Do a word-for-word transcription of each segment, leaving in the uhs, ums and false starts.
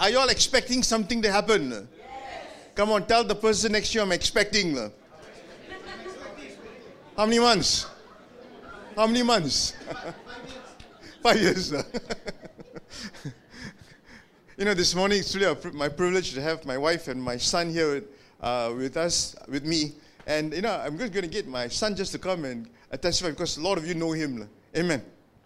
are you all expecting something to happen? Yes. Come on, tell the person next to you, I'm expecting. How many months? How many months? Five years. You know, this morning it's really my privilege to have my wife and my son here with, uh, with us, with me. And, you know, I'm just going to get my son just to come and uh, testify because a lot of you know him. Amen.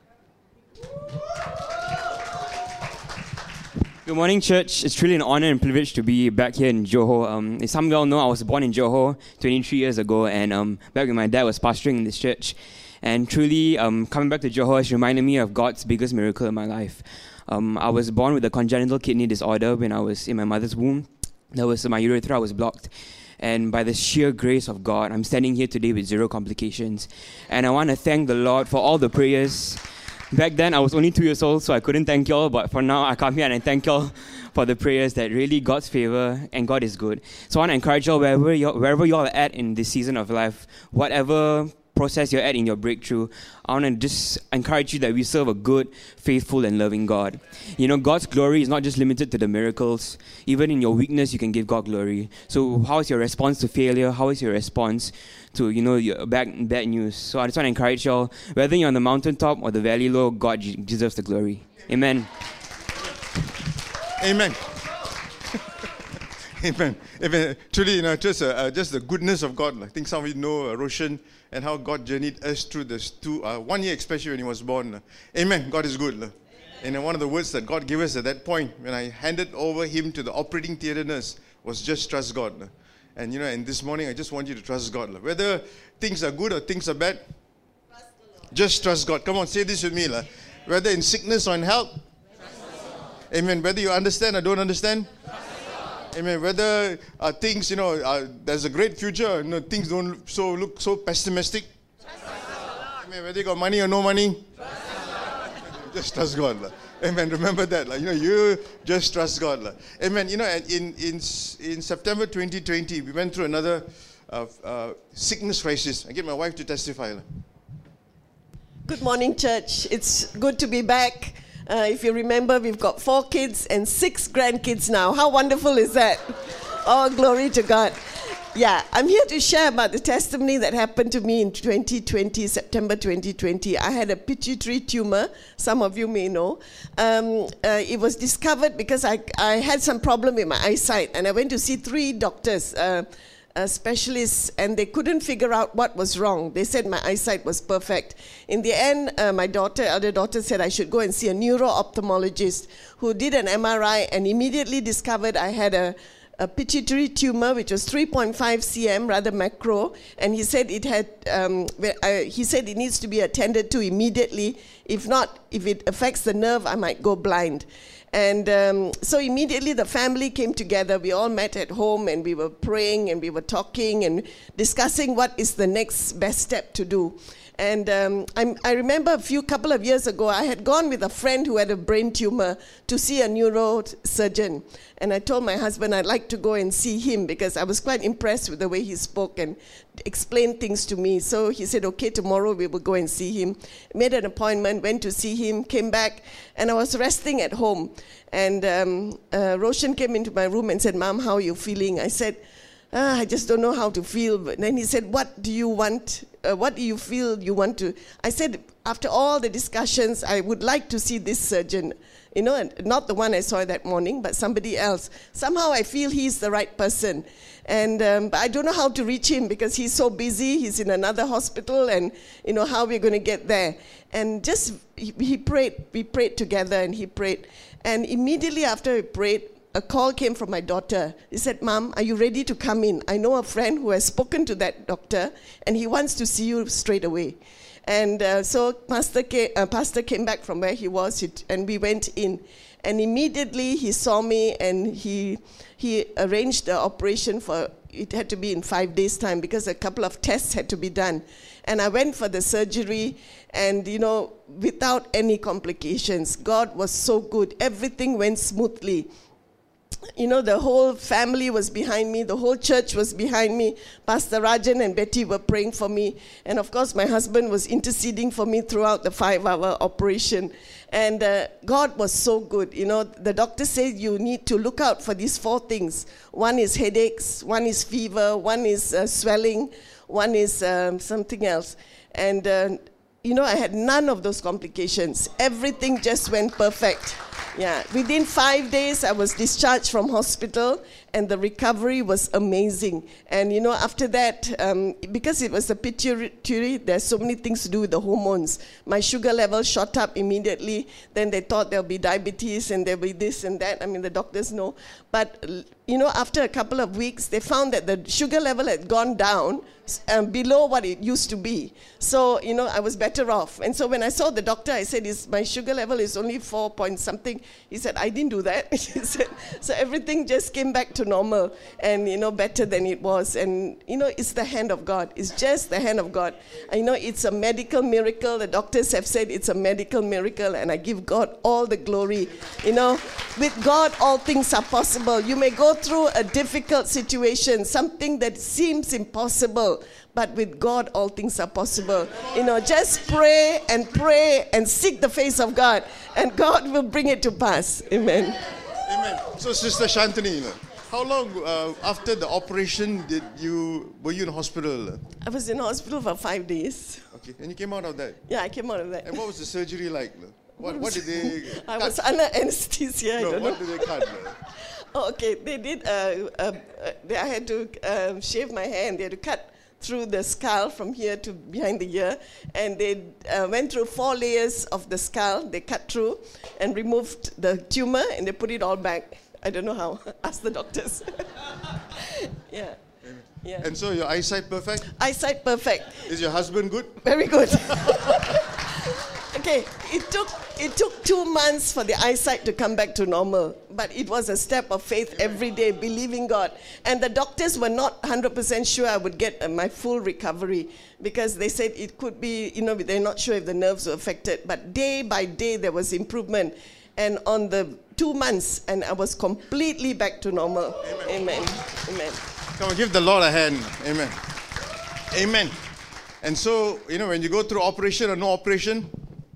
Good morning, church. It's truly an honor and privilege to be back here in Johor. Um, as some of you all know, I was born in Johor twenty-three years ago, and um, back when my dad was pastoring in this church. And truly, um, coming back to Johor has reminded me of God's biggest miracle in my life. Um, I was born with a congenital kidney disorder when I was in my mother's womb. That was my urethra was blocked. And by the sheer grace of God, I'm standing here today with zero complications. And I want to thank the Lord for all the prayers. Back then, I was only two years old, so I couldn't thank y'all. But for now, I come here and I thank y'all for the prayers that really God's favor and God is good. So I want to encourage y'all wherever y'all, wherever y'all are at in this season of life, whatever process you're at in your breakthrough, I want to just encourage you that we serve a good, faithful, and loving God. You know, God's glory is not just limited to the miracles. Even in your weakness, you can give God glory. So how is your response to failure? How is your response to, you know, your bad, bad news? So I just want to encourage y'all, whether you're on the mountaintop or the valley low, God deserves the glory. Amen. Amen. Amen. Amen. Truly, you know, just uh, uh, just the goodness of God. I think some of you know uh, Roshan and how God journeyed us through this two, uh, one year, especially when he was born. Amen. God is good. Amen. And one of the words that God gave us at that point, when I handed over him to the operating theatre nurse, was just trust God. And you know, and this morning I just want you to trust God. Whether things are good or things are bad, trust just trust God. Come on, say this with me. Whether in sickness or in health, amen. Whether you understand or don't understand, amen. Whether uh, things, you know, uh, there's a great future, you know, things don't so look so pessimistic. Amen. Whether you got money or no money, just trust God. La. Amen. Remember that. La. You know, you just trust God. La. Amen. You know, in in in September twenty twenty, we went through another uh, uh, sickness crisis. I get my wife to testify. La. Good morning, church. It's good to be back. Uh, if you remember, we've got four kids and six grandkids now. How wonderful is that? Oh, glory to God. Yeah, I'm here to share about the testimony that happened to me in twenty twenty, September twenty twenty. I had a pituitary tumor, some of you may know. Um, uh, it was discovered because I, I had some problem with my eyesight, and I went to see three doctors, uh, Uh, specialists, and they couldn't figure out what was wrong. They said my eyesight was perfect. In the end, uh, my daughter, elder daughter, said I should go and see a neuro-ophthalmologist who did an M R I and immediately discovered I had a, a pituitary tumor, which was three point five centimeters, rather macro, and he said it had. Um, uh, he said it needs to be attended to immediately. If not, if it affects the nerve, I might go blind. And um, so immediately the family came together. We all met at home and we were praying and we were talking and discussing what is the next best step to do. And um, I'm, I remember a few couple of years ago, I had gone with a friend who had a brain tumor to see a neurosurgeon. And I told my husband I'd like to go and see him because I was quite impressed with the way he spoke and explained things to me. So he said, okay, tomorrow we will go and see him. Made an appointment, went to see him, came back, and I was resting at home. And um, uh, Roshan came into my room and said, Mom, how are you feeling? I said, ah, I just don't know how to feel. But then he said, what do you want? Uh, what do you feel you want to? I said, after all the discussions, I would like to see this surgeon. You know, not the one I saw that morning, but somebody else. Somehow I feel he's the right person. And um, but I don't know how to reach him because he's so busy. He's in another hospital and, you know, how we're going to get there. And just, he, he prayed. We prayed together and he prayed. And immediately after we prayed, a call came from my daughter. He said, Mom, are you ready to come in? I know a friend who has spoken to that doctor and he wants to see you straight away. And uh, so Pastor came, uh, Pastor came back from where he was, it, and we went in. And immediately he saw me, and he he arranged the operation for, it had to be in five days' time because a couple of tests had to be done. And I went for the surgery, and, you know, without any complications. God was so good. Everything went smoothly. you know, the whole family was behind me. The whole church was behind me. Pastor Rajan and Betty were praying for me. And of course, my husband was interceding for me throughout the five-hour operation. And uh, God was so good. You know, the doctor said you need to look out for these four things. One is headaches, one is fever, one is uh, swelling, one is um, something else. And, uh, you know, I had none of those complications. Everything just went perfect. Yeah, within five days, I was discharged from hospital, and the recovery was amazing. And, you know, after that, um, because it was a pituitary, there's so many things to do with the hormones. My sugar level shot up immediately. Then they thought there'll be diabetes, and there'll be this and that. I mean, the doctors know. But, you know, after a couple of weeks, they found that the sugar level had gone down um, below what it used to be. So, you know, I was better off. And so when I saw the doctor, I said, is my sugar level is only four point something. He said, I didn't do that. He said, so everything just came back to normal and, you know, better than it was. And, you know, it's the hand of God. It's just the hand of God. I know it's a medical miracle. The doctors have said it's a medical miracle, and I give God all the glory. You know, with God, all things are possible. You may go through a difficult situation, something that seems impossible, but with God, all things are possible. You know, just pray and pray and seek the face of God, and God will bring it to pass. Amen. Amen. So, Sister Shantini, how long uh, after the operation did you were you in hospital? I was in hospital for five days. Okay, and you came out of that. Yeah, I came out of that. And what was the surgery like? What what did they? I cut? was under anesthesia. I No, don't what know. did they cut? Oh, okay, they did. Uh, uh, uh, they, I had to uh, shave my hair, and they had to cut through the skull from here to behind the ear, and they uh, went through four layers of the skull. They cut through and removed the tumor, and they put it all back. I don't know how. Ask the doctors. Yeah. Yeah. And so your eyesight perfect? Eyesight perfect. Is your husband good? Very good. Okay, it took it took two months for the eyesight to come back to normal, but it was a step of faith every day, believing God. And the doctors were not one hundred percent sure I would get uh, my full recovery, because they said it could be, you know, they're not sure if the nerves were affected. But day by day there was improvement, and on the two months, and I was completely back to normal. Amen. Amen. Amen. Come on, give the Lord a hand. Amen. Amen. And so, you know, when you go through operation or no operation,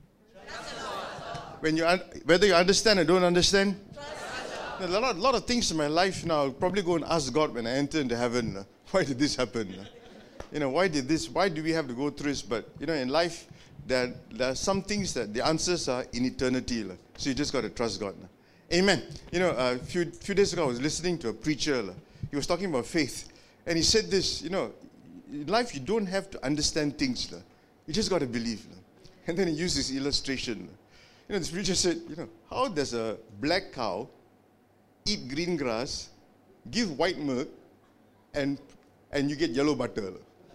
when you un- whether you understand or don't understand, a lot, a lot of things in my life now, I'll probably go and ask God when I enter into heaven, uh, why did this happen? Uh, you know, why did this, why do we have to go through this? But, you know, in life, there, there are some things that the answers are in eternity. Uh, so you just got to trust God. Uh. Amen. You know, a uh, few, few days ago, I was listening to a preacher. Uh, he was talking about faith. And he said this, you know, in life, you don't have to understand things. Uh, you just got to believe. Uh. And then he used this illustration. Uh. You know, this preacher said, you know, how does a black cow eat green grass, give white milk, and and you get yellow butter?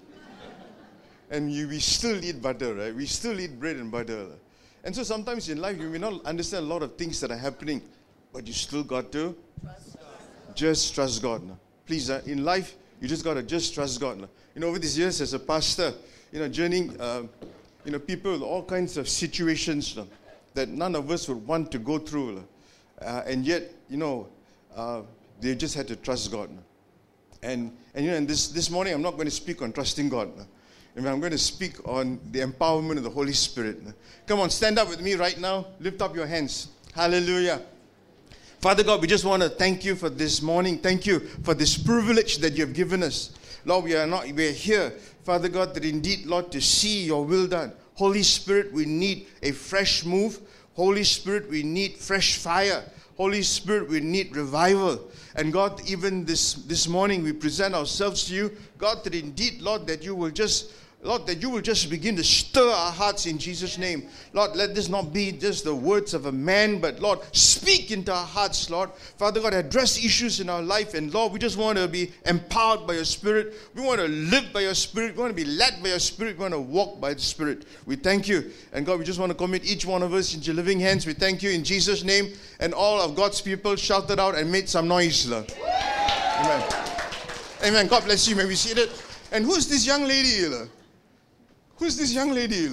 And you, we still eat butter, right? We still eat bread and butter. And so sometimes in life, you may not understand a lot of things that are happening, but you still got to trust God. Just trust God. Now. Please, uh, in life, you just got to just trust God. Now. You know, over these years as a pastor, you know, journeying, uh, you know, people with all kinds of situations now, that none of us would want to go through. Uh, and yet, you know, uh, they just had to trust God. And, and you know, and this, this morning, I'm not going to speak on trusting God. And I'm going to speak on the empowerment of the Holy Spirit. Come on, stand up with me right now. Lift up your hands. Hallelujah. Father God, we just want to thank you for this morning. Thank you for this privilege that you have given us. Lord, we are not, we are here, Father God, that indeed, Lord, to see your will done. Holy Spirit, we need a fresh move. Holy Spirit, we need fresh fire. Holy Spirit, we need revival. And God, even this, this morning, we present ourselves to you. God, that indeed, Lord, that you will just, Lord, that you will just begin to stir our hearts in Jesus' name. Lord, let this not be just the words of a man, but Lord, speak into our hearts, Lord. Father God, address issues in our life. And Lord, we just want to be empowered by your Spirit. We want to live by your Spirit. We want to be led by your Spirit. We want to walk by the Spirit. We thank you. And God, we just want to commit each one of us into your living hands. We thank you in Jesus' name. And all of God's people shouted out and made some noise, Lord. Amen. Amen. God bless you. May we see it. And who's this young lady, Lord? Who's this young lady?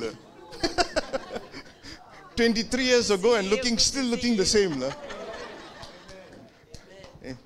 twenty-three years ago and looking, still looking the same.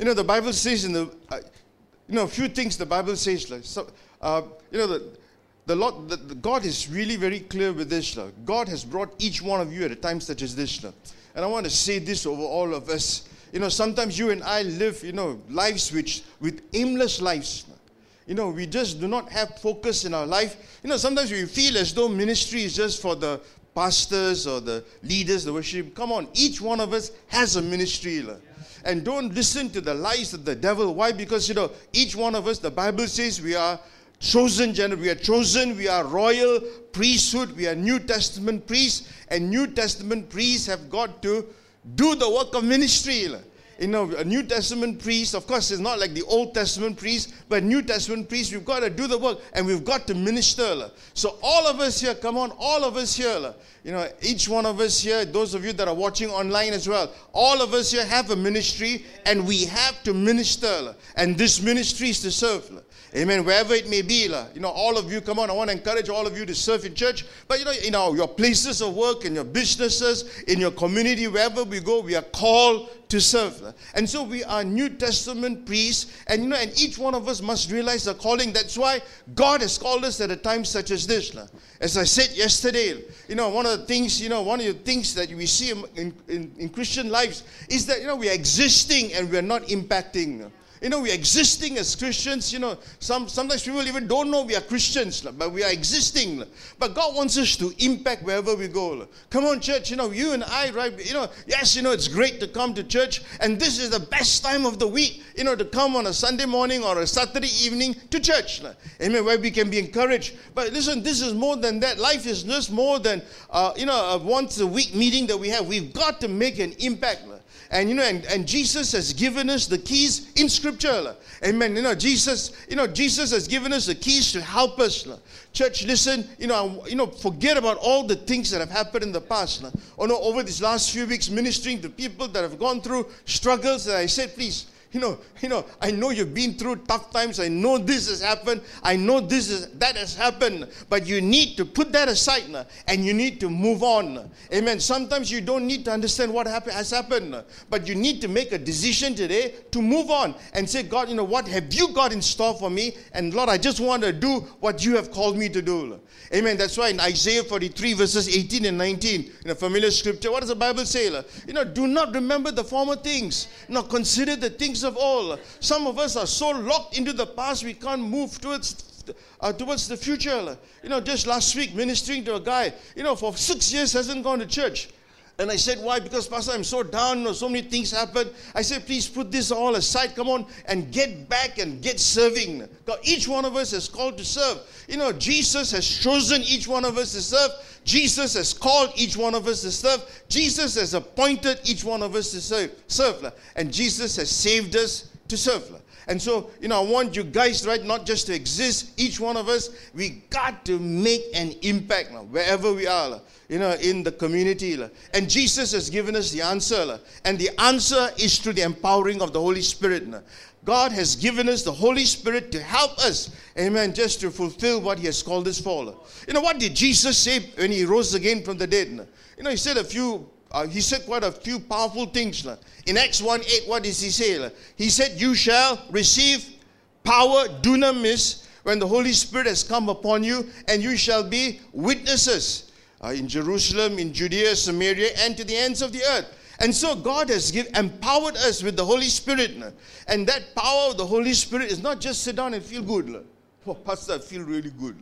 you know, the Bible says in the, uh, you know, a few things the Bible says, like, so, uh, you know, the, the Lord, the, the God is really very clear with this. Like, God has brought each one of you at a time such as this. Like. And I want to say this over all of us. You know, sometimes you and I live, you know, lives which, with aimless lives. You know, we just do not have focus in our life. You know, sometimes we feel as though ministry is just for the pastors or the leaders, the worship. Come on, each one of us has a ministry. Like. And don't listen to the lies of the devil. Why? Because, you know, each one of us, the Bible says we are chosen generation. We are chosen. We are royal priesthood. We are New Testament priests. And New Testament priests have got to do the work of ministry. You know, a New Testament priest, of course, is not like the Old Testament priest, but New Testament priests, we've got to do the work and we've got to minister. So all of us here, come on, all of us here, you know, each one of us here, those of you that are watching online as well, all of us here have a ministry and we have to minister. And this ministry is to serve. Amen. Wherever it may be, you know, all of you, come on, I want to encourage all of you to serve in church. But, you know, in our, your places of work, in your businesses, in your community, wherever we go, we are called to serve. And so we are New Testament priests. And, you know, and each one of us must realize the calling. That's why God has called us at a time such as this. As I said yesterday, you know, one of the things, you know, one of the things that we see in, in, in Christian lives is that, you know, we are existing and we are not impacting. You know, we are existing as Christians. You know, some sometimes people even don't know we are Christians, but we are existing. But God wants us to impact wherever we go. Come on, church. You know, you and I, right? You know, yes, you know, it's great to come to church, and this is the best time of the week. You know, to come on a Sunday morning or a Saturday evening to church. Amen. Where we can be encouraged. But listen, this is more than that. Life is just more than uh, you know, a once a week meeting that we have. We've got to make an impact. And, you know, and, and Jesus has given us the keys in Scripture. Amen. You know, Jesus, you know, Jesus has given us the keys to help us. Church, listen, you know, you know, forget about all the things that have happened in the past. Oh no, over these last few weeks, ministering to people that have gone through struggles, and I said, please, You know, you know, I know you've been through tough times. I know this has happened. I know this is that has happened. But you need to put that aside now, and you need to move on. Amen. Sometimes you don't need to understand what happen, has happened, but you need to make a decision today to move on and say, God, you know, what have you got in store for me? And Lord, I just want to do what you have called me to do. Amen. That's why in Isaiah forty-three verses eighteen and nineteen, in a familiar scripture, what does the Bible say? You know, do not remember the former things. No, consider the things of old. Some of us are so locked into the past, we can't move towards uh, towards the future. You know, just last week ministering to a guy, you know, for six years hasn't gone to church. And I said, why? Because, Pastor, I'm so down. You know, so many things happen. I said, please put this all aside. Come on and get back and get serving. God, each one of us is called to serve. You know, Jesus has chosen each one of us to serve. Jesus has called each one of us to serve. Jesus has appointed each one of us to serve. serve and Jesus has saved us to serve. And so, you know, I want you guys, right, not just to exist, each one of us, we got to make an impact now, wherever we are, you know, in the community. And Jesus has given us the answer. And the answer is through the empowering of the Holy Spirit. God has given us the Holy Spirit to help us, amen, just to fulfill what He has called us for. You know, what did Jesus say when He rose again from the dead? You know, He said a few Uh, he said quite a few powerful things. In Acts one eight, what does he say? He said, you shall receive power, dunamis, when the Holy Spirit has come upon you, and you shall be witnesses uh, in Jerusalem, in Judea, Samaria, and to the ends of the earth. And so God has give, empowered us with the Holy Spirit. And that power of the Holy Spirit is not just sit down and feel good. Oh, Pastor, I feel really good.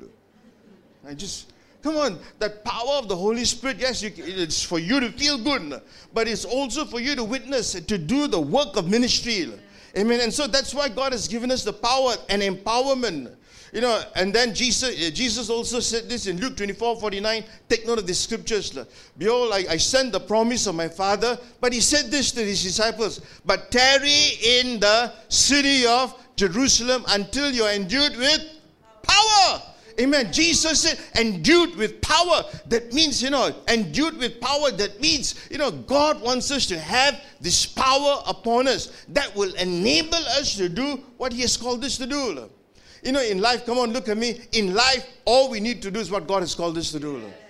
I just... Come on, that power of the Holy Spirit, yes, you, it's for you to feel good, but it's also for you to witness, to do the work of ministry. Amen. And so that's why God has given us the power and empowerment. You know, and then Jesus Jesus also said this in Luke twenty-four forty-nine. Take note of the scriptures. Behold, I, I send the promise of my Father. But He said this to His disciples. But tarry in the city of Jerusalem until you are endued with power. Amen. Jesus said, endued with power. That means, you know, endued with power. That means, you know, God wants us to have this power upon us that will enable us to do what He has called us to do. You know, in life, come on, look at me. In life, all we need to do is what God has called us to do.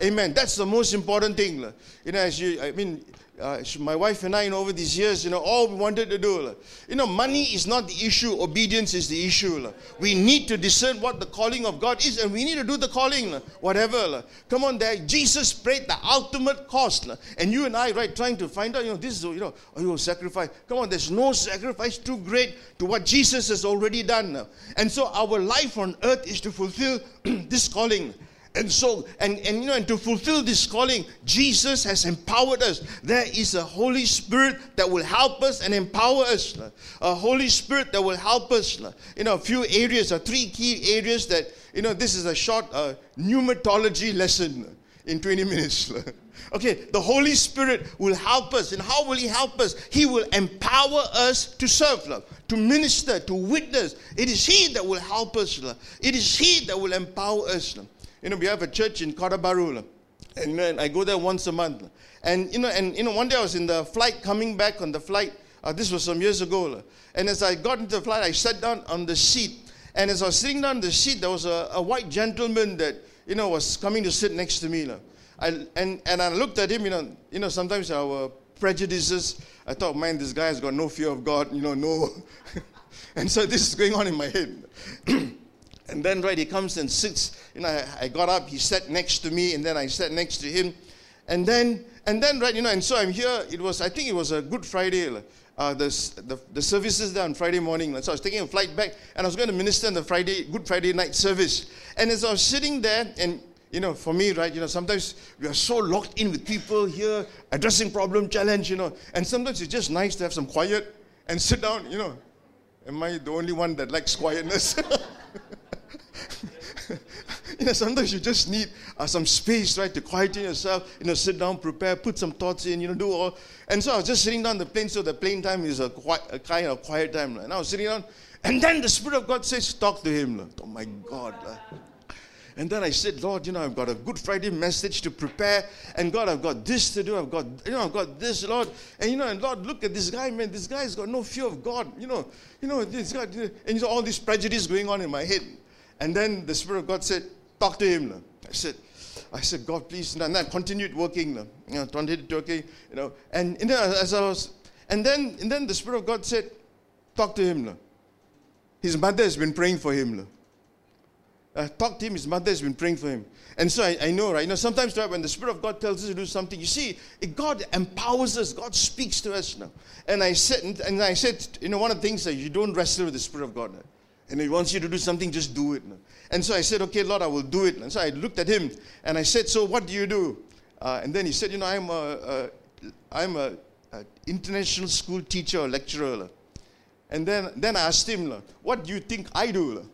Amen. That's the most important thing. You know, as you, I mean, uh, my wife and I, you know, over these years, you know, all we wanted to do, you know, money is not the issue. Obedience is the issue. We need to discern what the calling of God is, and we need to do the calling, whatever. Come on, there. Jesus paid the ultimate cost, and you and I, right, trying to find out, you know, this is, you know, oh, you sacrifice. Come on, there's no sacrifice too great to what Jesus has already done. And so our life on earth is to fulfill this calling. And so, and, and you know, and to fulfill this calling, Jesus has empowered us. There is a Holy Spirit that will help us and empower us. A Holy Spirit that will help us. You know, a few areas, or three key areas that, you know, this is a short uh, pneumatology lesson in twenty minutes. Okay, the Holy Spirit will help us. And how will He help us? He will empower us to serve, to minister, to witness. It is He that will help us. It is He that will empower us. You know, we have a church in Kota Baru, and uh, I go there once a month. And you know, and you know, one day I was in the flight coming back on the flight. Uh, this was some years ago. And as I got into the flight, I sat down on the seat. And as I was sitting down on the seat, there was a, a white gentleman that you know was coming to sit next to me. I, and and I looked at him. You know, you know, sometimes our prejudices. I thought, man, this guy has got no fear of God. You know, no. And so this is going on in my head. And then, right, he comes and sits. You know, I, I got up, he sat next to me, and then I sat next to him. And then, and then, right, you know, and so I'm here. It was, I think it was a Good Friday, uh, the, the, the services there on Friday morning. So I was taking a flight back, and I was going to minister in the Friday, Good Friday night service. And as I was sitting there, and, you know, for me, right, you know, sometimes we are so locked in with people here, addressing problem, challenge, you know. And sometimes it's just nice to have some quiet and sit down, you know. Am I the only one that likes quietness? You know, sometimes you just need uh, some space, right, to quieten yourself, you know, sit down, prepare, put some thoughts in, you know, do all. And so I was just sitting down the plane, so the plane time is a, quiet, a kind of quiet time. And I was sitting down, and then the Spirit of God says, talk to him. Oh my God. And then I said, Lord, you know, I've got a Good Friday message to prepare. And God, I've got this to do. I've got, you know, I've got this, Lord. And, you know, and Lord, look at this guy, man. This guy's got no fear of God. You know, you know, this guy, and you know, all this prejudice going on in my head. And then the Spirit of God said, talk to him. I said, I said, God, please. And I continued working. You know, continued working, you know. And, and then as I was, and then, and then the Spirit of God said, talk to him. His mother has been praying for him. Uh, talk to him, his mother has been praying for him. And so I, I know, right? You know, sometimes right, when the Spirit of God tells us to do something, you see, it, God empowers us. God speaks to us now. And I said, and I said, you know, one of the things that you don't wrestle with the Spirit of God. Now. And He wants you to do something, just do it. Now. And so I said, okay, Lord, I will do it. And so I looked at him and I said, so what do you do? Uh, and then he said, you know, I'm a, a, I'm a, a international school teacher or lecturer. And then, then I asked him, what do you think I do?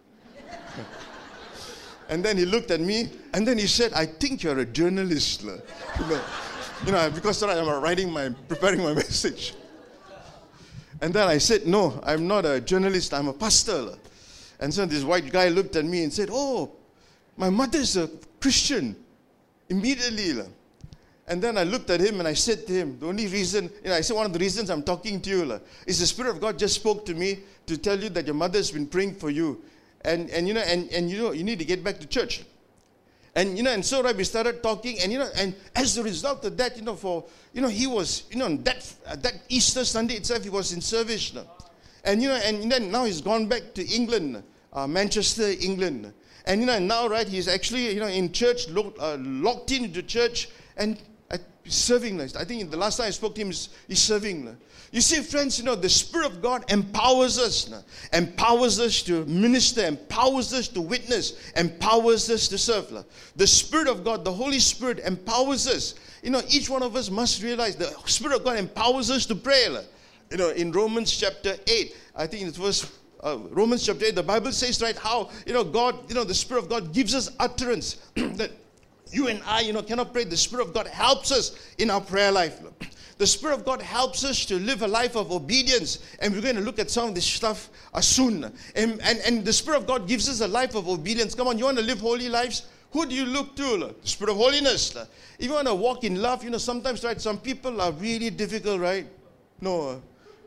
And then he looked at me, and then he said, I think you're a journalist. You know, you know because sorry, I'm writing my, preparing my message. And then I said, no, I'm not a journalist, I'm a pastor. And so this white guy looked at me and said, oh, my mother's a Christian. Immediately. And then I looked at him and I said to him, the only reason, you know, I said, one of the reasons I'm talking to you is the Spirit of God just spoke to me to tell you that your mother's been praying for you. And, and you know, and, and you know, you need to get back to church. And, you know, and so right, we started talking, and, you know, and as a result of that, you know, for, you know, he was, you know, that, uh, that Easter Sunday itself, he was in service. Now. And, you know, and then now he's gone back to England, uh, Manchester, England. And, you know, and now, right, he's actually, you know, in church, locked, uh, locked into church, and uh, serving. I think the last time I spoke to him, he's, he's serving. You see, friends, you know, the Spirit of God empowers us, empowers us to minister, empowers us to witness, empowers us to serve. The Spirit of God, the Holy Spirit empowers us. You know, each one of us must realize the Spirit of God empowers us to pray. You know, in Romans chapter eight, I think it's verse, uh, Romans chapter eight, the Bible says, right, how, you know, God, you know, the Spirit of God gives us utterance that you and I, you know, cannot pray. The Spirit of God helps us in our prayer life. The Spirit of God helps us to live a life of obedience. And we're going to look at some of this stuff uh, soon. And, and, and the Spirit of God gives us a life of obedience. Come on, you want to live holy lives? Who do you look to? The Spirit of holiness. If you want to walk in love, you know, sometimes, right, some people are really difficult, right? No.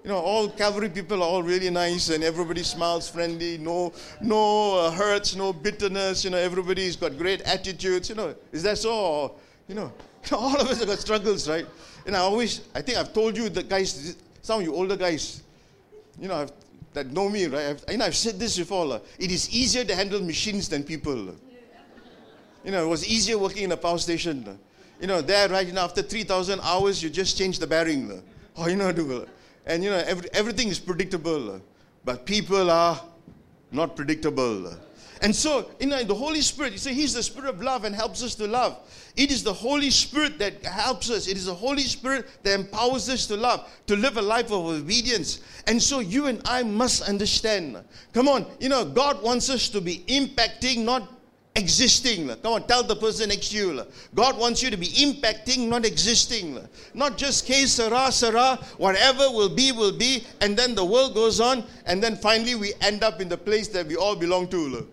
You know, all Calvary people are all really nice and everybody smiles friendly, no no uh, hurts, no bitterness, you know, everybody's got great attitudes, you know. Is that so? Or, you know, all of us have got struggles, right? And I always, I think I've told you, the guys, some of you older guys, you know, I've, that know me, right? I've, you know, I've said this before. Uh, it is easier to handle machines than people. You know, it was easier working in a power station. Uh, you know, there, right, you know, after three thousand hours, you just change the bearing. Uh, oh, you know, do uh, And, you know, every, everything is predictable. Uh, but people are not predictable. Uh. And so, you know, the Holy Spirit, you say He's the Spirit of love and helps us to love. It is the Holy Spirit that helps us. It is the Holy Spirit that empowers us to love, to live a life of obedience. And so you and I must understand. Come on, you know, God wants us to be impacting, not existing. Come on, tell the person next to you. God wants you to be impacting, not existing. Not just que sera, sera, whatever will be, will be, and then the world goes on, and then finally we end up in the place that we all belong to.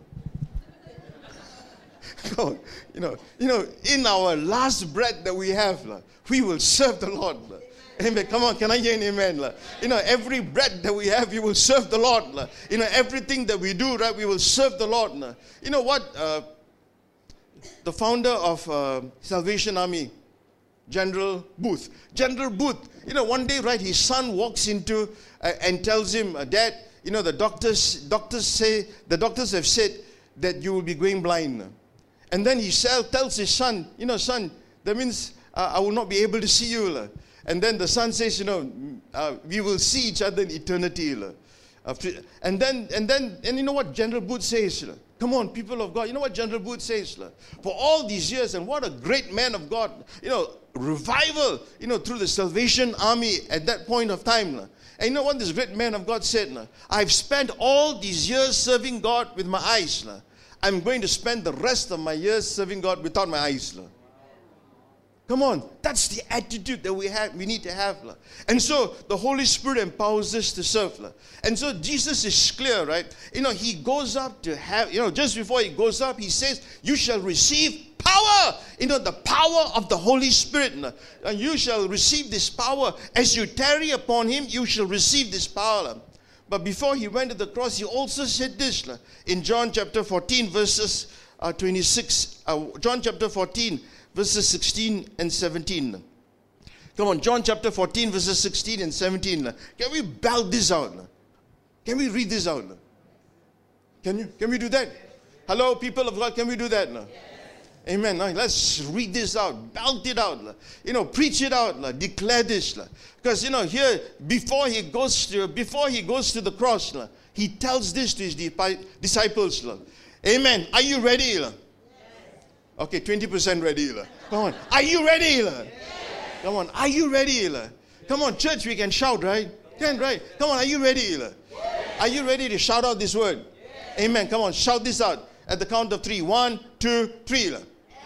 God, you know, you know, in our last breath that we have, we will serve the Lord. Amen. Come on, can I hear an amen? You know, every breath that we have, we will serve the Lord. You know, everything that we do, right, we will serve the Lord. You know what? Uh, the founder of uh, Salvation Army, General Booth. General Booth, you know, one day, right, his son walks into uh, and tells him, uh, Dad, you know, the doctors, doctors say, the doctors have said that you will be going blind. And then he tells his son, you know, son, that means uh, I will not be able to see you. And then the son says, you know, uh, we will see each other in eternity. And then, and then, and you know what General Booth says? Come on, people of God. You know what General Booth says? For all these years, and what a great man of God. You know, revival, you know, through the Salvation Army at that point of time. And you know what this great man of God said? I've spent all these years serving God with my eyes. I'm going to spend the rest of my years serving God without my eyes. Come on, that's the attitude that we have. We need to have. And so the Holy Spirit empowers us to serve. And so Jesus is clear, right? You know, He goes up to have, you know, just before He goes up, He says, you shall receive power. You know, the power of the Holy Spirit. And you shall receive this power. As you tarry upon Him, you shall receive this power. But before He went to the cross, He also said this in John chapter fourteen, verses uh, twenty-six. Uh, John chapter fourteen, verses sixteen and seventeen. Come on, John chapter fourteen, verses sixteen and seventeen. Can we belt this out? Can we read this out? Can you? Can we do that? Hello, people of God, can we do that? Amen. Now, let's read this out. Belt it out. You know, preach it out. Declare this. Because, you know, here, before he goes to, before he goes to the cross, he tells this to his disciples. Amen. Are you ready? Okay, twenty percent ready. Come on. Are you ready? Come on. Are you ready? Come on, church, we can shout, right? Can, right? Come on, are you ready? Are you ready to shout out this word? Amen. Come on, shout this out at the count of three. One, two, three.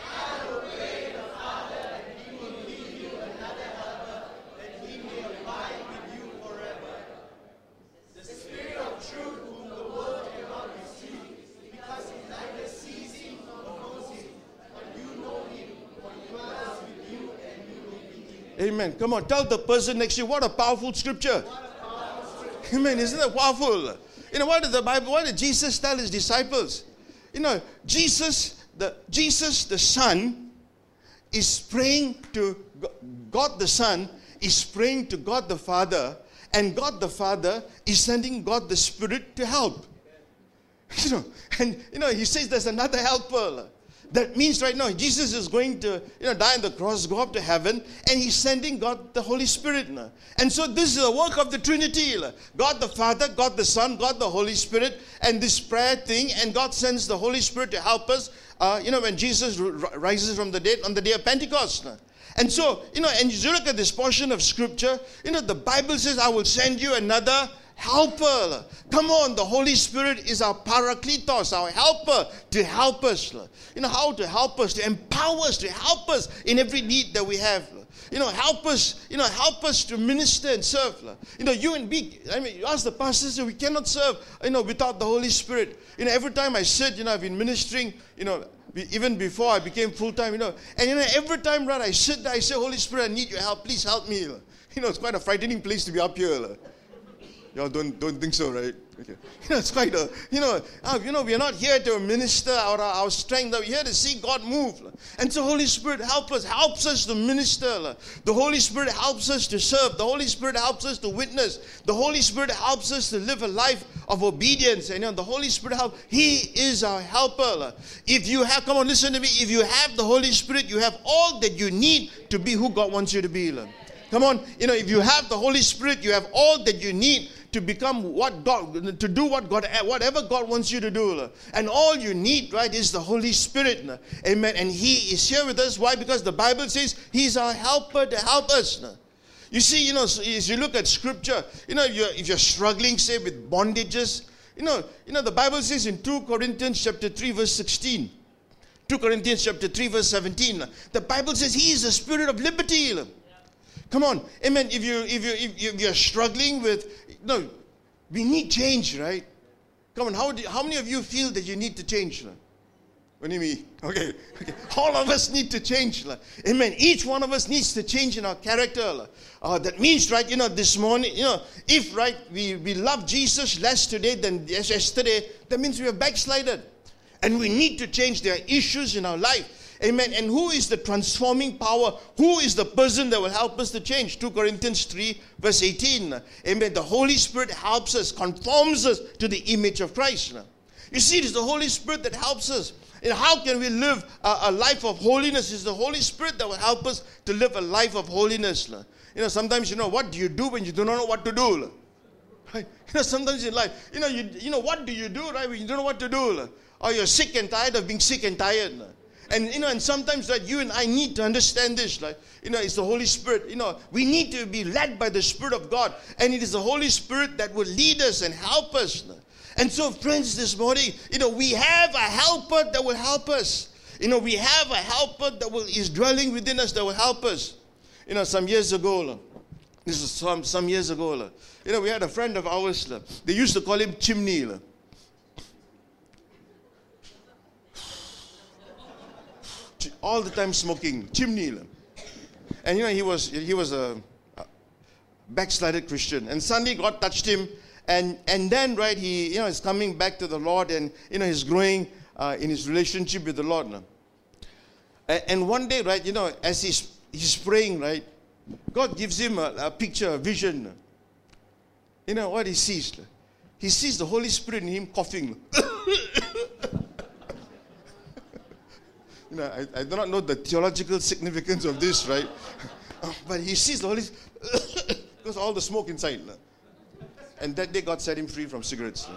Amen. Come on, tell the person next to you, what a powerful scripture. Powerful scripture. Amen. Isn't that powerful? You know, what did the Bible, what did Jesus tell his disciples? You know, Jesus, the Jesus the Son is praying to God the Son, is praying to God the Father, and God the Father is sending God the Spirit to help. You know, and you know, he says there's another helper. That means right now, Jesus is going to, you know, die on the cross, go up to heaven, and He's sending God the Holy Spirit. And so this is the work of the Trinity. God the Father, God the Son, God the Holy Spirit, and this prayer thing, and God sends the Holy Spirit to help us, uh, you know, when Jesus rises from the dead on the day of Pentecost. And so, you know, and you look at this portion of Scripture, you know, the Bible says, I will send you another helper. Come on, the Holy Spirit is our parakletos, our helper to help us. You know, how to help us, to empower us, to help us in every need that we have. You know, help us, you know, help us to minister and serve. You know, you and me, I mean, you ask the pastors, we cannot serve, you know, without the Holy Spirit. You know, every time I sit, you know, I've been ministering, you know, even before I became full-time, you know, and you know, every time, right, I sit there, I say, Holy Spirit, I need your help, please help me. You know, it's quite a frightening place to be up here. Y'all don't, don't think so, right? Okay. You know, it's quite a, you know, uh, you know, we are not here to minister our, our strength. We're here to see God move. And so Holy Spirit help us, helps us to minister. The Holy Spirit helps us to serve. The Holy Spirit helps us to witness. The Holy Spirit helps us to live a life of obedience. And you know, the Holy Spirit help. He is our helper. If you have, come on, listen to me. If you have the Holy Spirit, you have all that you need to be who God wants you to be. Come on, you know, if you have the Holy Spirit, you have all that you need to become what God, to do what God, whatever God wants you to do. And all you need, right, is the Holy Spirit. Amen. And He is here with us. Why? Because the Bible says He's our helper to help us. You see, you know, as you look at Scripture, you know, if you're, if you're struggling, say, with bondages, you know, you know, the Bible says in Second Corinthians chapter three, verse sixteen, Second Corinthians chapter three, verse seventeen, the Bible says He is the Spirit of liberty. Come on, amen. If you if you if, you, if you're struggling with, no, we need change, right? Come on, how do, how many of you feel that you need to change? What do you mean? Okay, okay. All of us need to change, amen. Each one of us needs to change in our character. Uh, that means, right? You know, this morning, you know, if right we we love Jesus less today than yesterday, that means we have backslided, and we need to change. There are issues in our life. Amen. And who is the transforming power? Who is the person that will help us to change? Second Corinthians three, verse eighteen. Amen. The Holy Spirit helps us, conforms us to the image of Christ. You see, it is the Holy Spirit that helps us. And how can we live a, a life of holiness? It's the Holy Spirit that will help us to live a life of holiness. You know, sometimes, you know, what do you do when you do not know what to do? Right? You know, sometimes in life, you know, you, you know, what do you do, right, when you don't know what to do? Or you're sick and tired of being sick and tired. And, you know, and sometimes that you and I need to understand this, like, you know, it's the Holy Spirit. You know, we need to be led by the Spirit of God. And it is the Holy Spirit that will lead us and help us. And so, friends, this morning, you know, we have a helper that will help us. You know, we have a helper that will is dwelling within us that will help us. You know, some years ago, this is some, some years ago, you know, we had a friend of ours, they used to call him Chimney. All the time smoking, chimney. And you know, he was he was a backslided Christian. And suddenly God touched him. And and then, right, he you know is coming back to the Lord, and you know he's growing uh, in his relationship with the Lord. And, and one day, right, you know, as he's he's praying, right, God gives him a, a picture, a vision. You know what he sees? He sees the Holy Spirit in him coughing. You know, I, I do not know the theological significance of this, right? But he sees the Holy Spirit because all the smoke inside. And that day God set him free from cigarettes.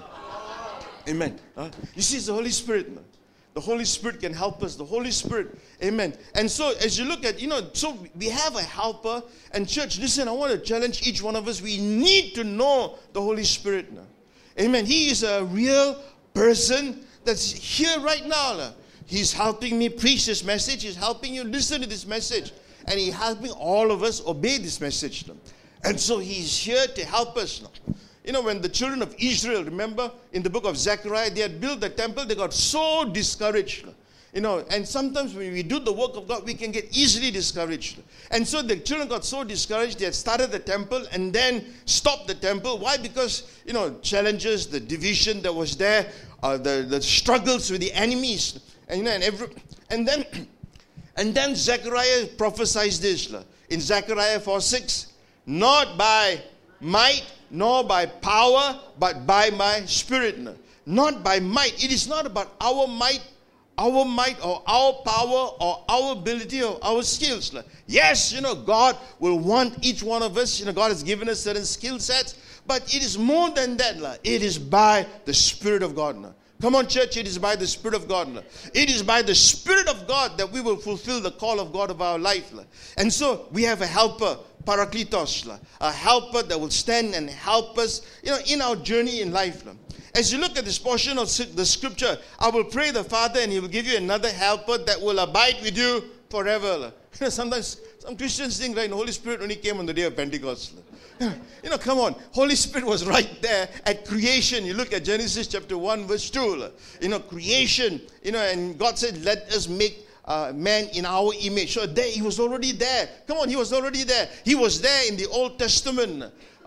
Amen. Uh, you see, it's the Holy Spirit. The Holy Spirit can help us. The Holy Spirit. Amen. And so as you look at, you know, so we have a helper. And church, listen, I want to challenge each one of us. We need to know the Holy Spirit. Amen. He is a real person that's here right now. He's helping me preach this message. He's helping you listen to this message. And He's helping all of us obey this message. And so He's here to help us. You know, when the children of Israel, remember, in the book of Zechariah, they had built the temple, they got so discouraged. You know, and sometimes when we do the work of God, we can get easily discouraged. And so the children got so discouraged, they had started the temple and then stopped the temple. Why? Because, you know, challenges, the division that was there, uh, the, the struggles with the enemies. And, you know, and, every, and then and then Zechariah prophesies this in Zechariah four six, not by might nor by power, but by my Spirit. Not by might. It is not about our might, our might or our power or our ability or our skills. Yes, you know, God will want each one of us. You know, God has given us certain skill sets, but it is more than that. It is by the Spirit of God. Come on, church, it is by the Spirit of God. It is by the Spirit of God that we will fulfill the call of God of our life. And so we have a helper, Parakletos, a helper that will stand and help us, you know, in our journey in life. As you look at this portion of the scripture, I will pray the Father and He will give you another helper that will abide with you forever. You know, sometimes some Christians think, right, the Holy Spirit only came on the day of Pentecost. You know, come on. Holy Spirit was right there at creation. You look at Genesis chapter one, verse two. You know, creation. You know, and God said, let us make uh, man in our image. So there, He was already there. Come on, He was already there. He was there in the Old Testament.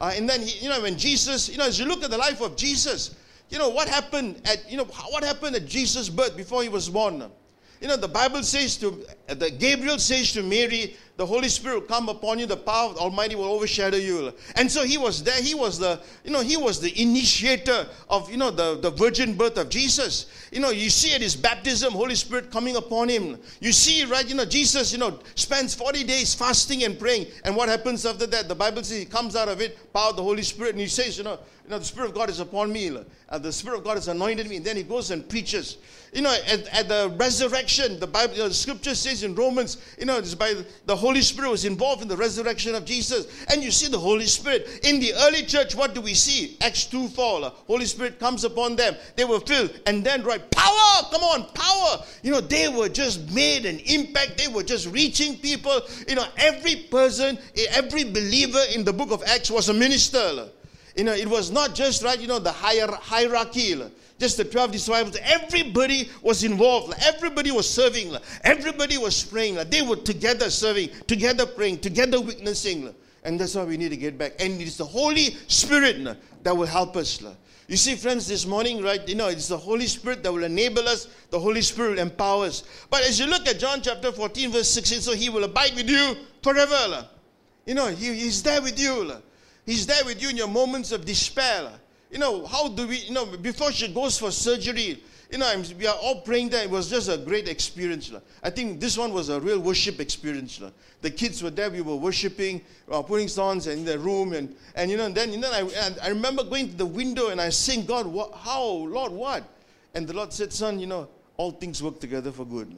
Uh, and then, he, you know, when Jesus, you know, as you look at the life of Jesus, you know, what happened at, you know, what happened at Jesus' birth before he was born? You know, the Bible says to, the Gabriel says to Mary, the Holy Spirit will come upon you, the power of the Almighty will overshadow you. And so he was there, he was the, you know, he was the initiator of, you know, the, the virgin birth of Jesus. You know, you see at his baptism, Holy Spirit coming upon him. You see, right, you know, Jesus, you know, spends forty days fasting and praying. And what happens after that? The Bible says he comes out of it, power of the Holy Spirit, and he says, you know, you know, the Spirit of God is upon me. Uh, the Spirit of God has anointed me. And then he goes and preaches. You know, at, at the resurrection, the Bible, you know, the scripture says in Romans, you know, it's by the Holy Spirit was involved in the resurrection of Jesus. And you see the Holy Spirit. In the early church, what do we see? Acts two four. Holy Spirit comes upon them. They were filled. And then, right, power! Come on, power! You know, they were just made an impact. They were just reaching people. You know, every person, every believer in the book of Acts was a minister. You know, it was not just, right, you know, the hier- hierarchy. Just the twelve disciples. Everybody was involved. Everybody was serving. Everybody was praying. They were together serving, together praying, together witnessing. And that's why we need to get back. And it's the Holy Spirit that will help us. You see, friends, this morning, right, you know, it's the Holy Spirit that will enable us. The Holy Spirit will empower us. But as you look at John chapter fourteen, verse sixteen, so he will abide with you forever. You know, he, he's there with you. He's there with you in your moments of despair. You know, how do we, you know, before she goes for surgery, you know, I'm, we are all praying there. It was just a great experience. I think this one was a real worship experience. The kids were there. We were worshiping, we were putting songs in the room. And, and you know, and then, and then I, and I remember going to the window and I sing, God, what, how, Lord, what? And the Lord said, son, you know, all things work together for good.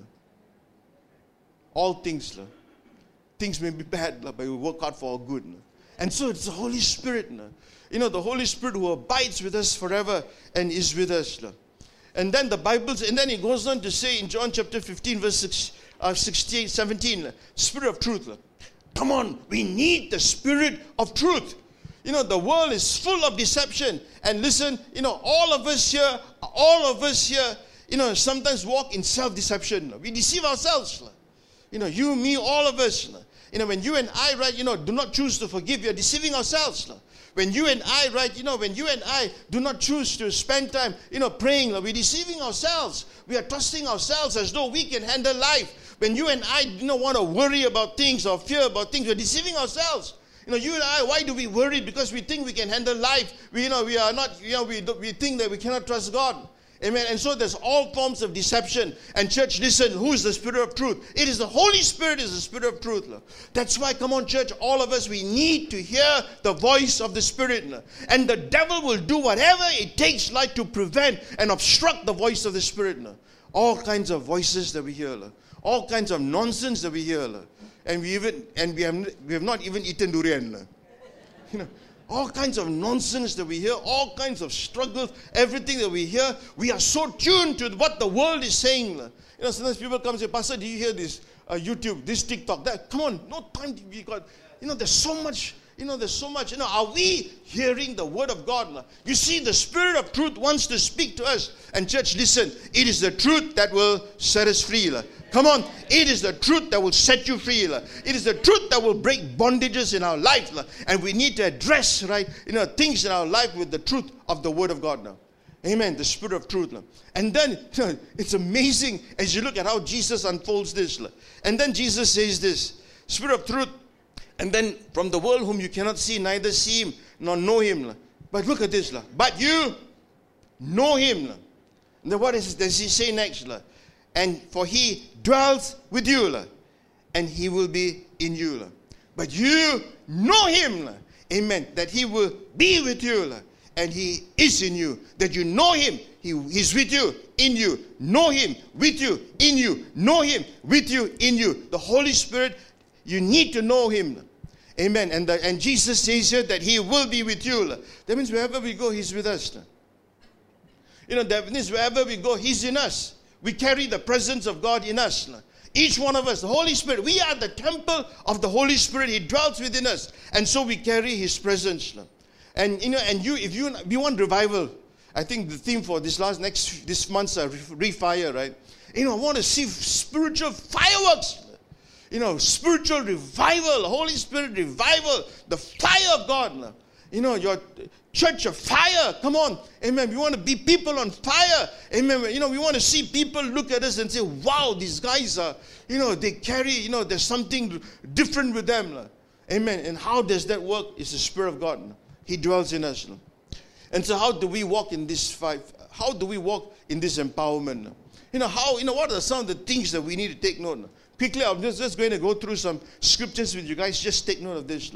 All things. Things may be bad, but we work out for our good. And so it's the Holy Spirit. You know, the Holy Spirit who abides with us forever and is with us. And then the Bible, and then it goes on to say in John chapter fifteen, verse six, uh, sixteen, seventeen, Spirit of truth. Come on, we need the Spirit of truth. You know, the world is full of deception. And listen, you know, all of us here, all of us here, you know, sometimes walk in self-deception. We deceive ourselves. You know, you, me, all of us. You know, when you and I, right, you know, do not choose to forgive, we are deceiving ourselves. When you and I, right, you know, when you and I do not choose to spend time, you know, praying, we're deceiving ourselves. We are trusting ourselves as though we can handle life. When you and I do not want to worry about things or fear about things, we're deceiving ourselves. You know, you and I, why do we worry? Because we think we can handle life. We, you know, we are not, you know, we, we think that we cannot trust God. Amen. And so there's all forms of deception. And church, listen, who is the Spirit of truth? It is the Holy Spirit is the Spirit of truth. That's why, come on, church, all of us, we need to hear the voice of the Spirit. And the devil will do whatever it takes, like, to prevent and obstruct the voice of the Spirit. All kinds of voices that we hear. All kinds of nonsense that we hear. And we even and we have we have not even eaten durian. You know. All kinds of nonsense that we hear, all kinds of struggles, everything that we hear, we are so tuned to what the world is saying. You know, sometimes people come and say, Pastor, do you hear this uh, YouTube, this TikTok, that? Come on, no time to be got. You know, there's so much, you know, there's so much. You know, are we hearing the word of God? You see, the Spirit of truth wants to speak to us. And church, listen, it is the truth that will set us free. Come on, it is the truth that will set you free. It is the truth that will break bondages in our life. And we need to address, right, you know, things in our life with the truth of the Word of God now. Amen, the Spirit of truth. And then, you know, it's amazing as you look at how Jesus unfolds this. And then Jesus says this, Spirit of truth. And then from the world whom you cannot see, neither see him nor know him. But look at this. But you know him. And then what does he say next? And for he dwells with you, and he will be in you. But you know him, amen, that he will be with you, and he is in you. That you know him, he is with you, in you. Know him, with you, in you. Know him, with you, in you. The Holy Spirit, you need to know him. Amen. And, the, and Jesus says here that he will be with you. That means wherever we go, he's with us. You know, that means wherever we go, he's in us. We carry the presence of God in us. Each one of us, the Holy Spirit, we are the temple of the Holy Spirit. He dwells within us. And so we carry his presence. And you know, and you, if you, you want revival, I think the theme for this last, next, this month's uh, refire, right? You know, I want to see spiritual fireworks. You know, spiritual revival, Holy Spirit revival, the fire of God. you know, your church of fire. Come on. Amen. We want to be people on fire. Amen. You know, we want to see people look at us and say, wow, these guys are, you know, they carry, you know, there's something different with them. Amen. And how does that work? It's the Spirit of God. He dwells in us. And so how do we walk in this five? How do we walk in this empowerment? You know, how, you know, what are some of the things that we need to take note of? Quickly, I'm just, just going to go through some scriptures with you guys. Just take note of this.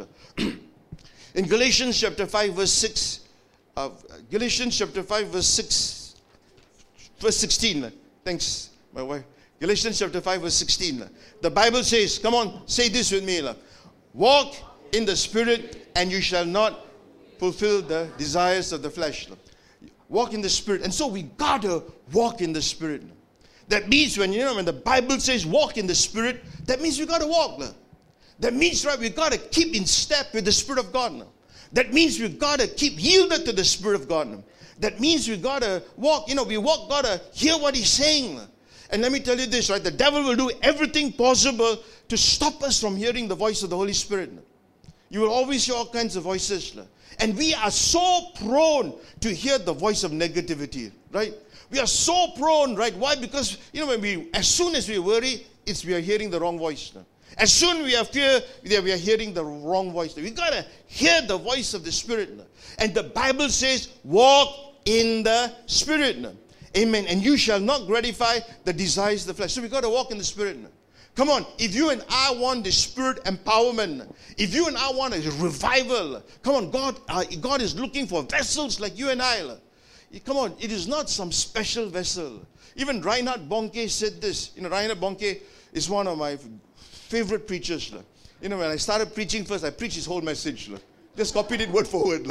In Galatians chapter five, verse six, uh, Galatians chapter five, verse six, verse sixteen. Thanks, my wife. Galatians chapter five, verse sixteen. The Bible says, come on, say this with me. Walk in the Spirit, and you shall not fulfill the desires of the flesh. Walk in the Spirit. And so we got to walk in the Spirit. That means when, you know, when the Bible says walk in the Spirit, that means we got to walk. That means, right, we got to keep in step with the Spirit of God. That means we got to keep yielded to the Spirit of God. That means we got to walk, you know, we walk, got to hear what He's saying. And let me tell you this, right, the devil will do everything possible to stop us from hearing the voice of the Holy Spirit. You will always hear all kinds of voices. And we are so prone to hear the voice of negativity, right? We are so prone, right? Why? Because, you know, when we, as soon as we worry, it's we are hearing the wrong voice. As soon as we have fear, we are hearing the wrong voice. We got to hear the voice of the Spirit. And the Bible says, walk in the Spirit. Amen. And you shall not gratify the desires of the flesh. So we got to walk in the Spirit. Come on, if you and I want the Spirit empowerment, if you and I want a revival, come on, God, uh, God is looking for vessels like you and I. Come on, it is not some special vessel. Even Reinhard Bonnke said this. You know, Reinhard Bonnke is one of my favorite preachers. You know, when I started preaching first, I preached his whole message. Just copied it word for word.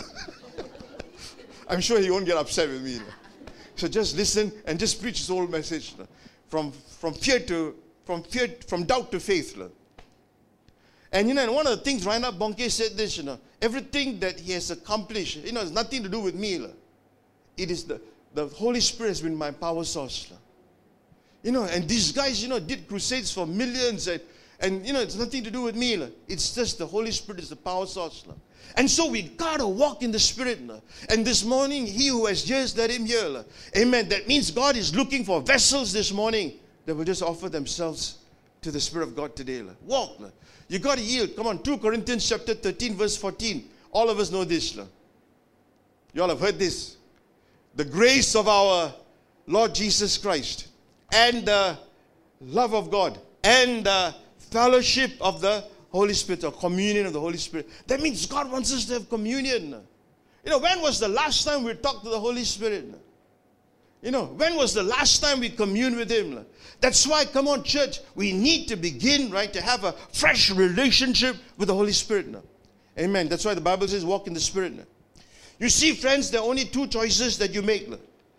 I'm sure he won't get upset with me. So just listen and just preach his whole message. From, from fear to, from fear, from doubt to faith. And you know, and one of the things Reinhard Bonnke said this, you know, everything that he has accomplished, you know, has nothing to do with me. It is the, the Holy Spirit has been my power source. You know, and these guys, you know, did crusades for millions. And, and you know, it's nothing to do with me. It's just the Holy Spirit is the power source. And so we got to walk in the Spirit. And this morning, he who has ears, let him hear. Amen. That means God is looking for vessels this morning that will just offer themselves to the Spirit of God today. Walk. You got to yield. Come on, Second Corinthians chapter thirteen, verse fourteen. All of us know this. You all have heard this. The grace of our Lord Jesus Christ and the love of God and the fellowship of the Holy Spirit, or communion of the Holy Spirit. That means God wants us to have communion. You know, when was the last time we talked to the Holy Spirit? You know, when was the last time we communed with Him? That's why, come on, church, we need to begin, right, to have a fresh relationship with the Holy Spirit. Amen. That's why the Bible says walk in the Spirit. You see, friends, there are only two choices that you make.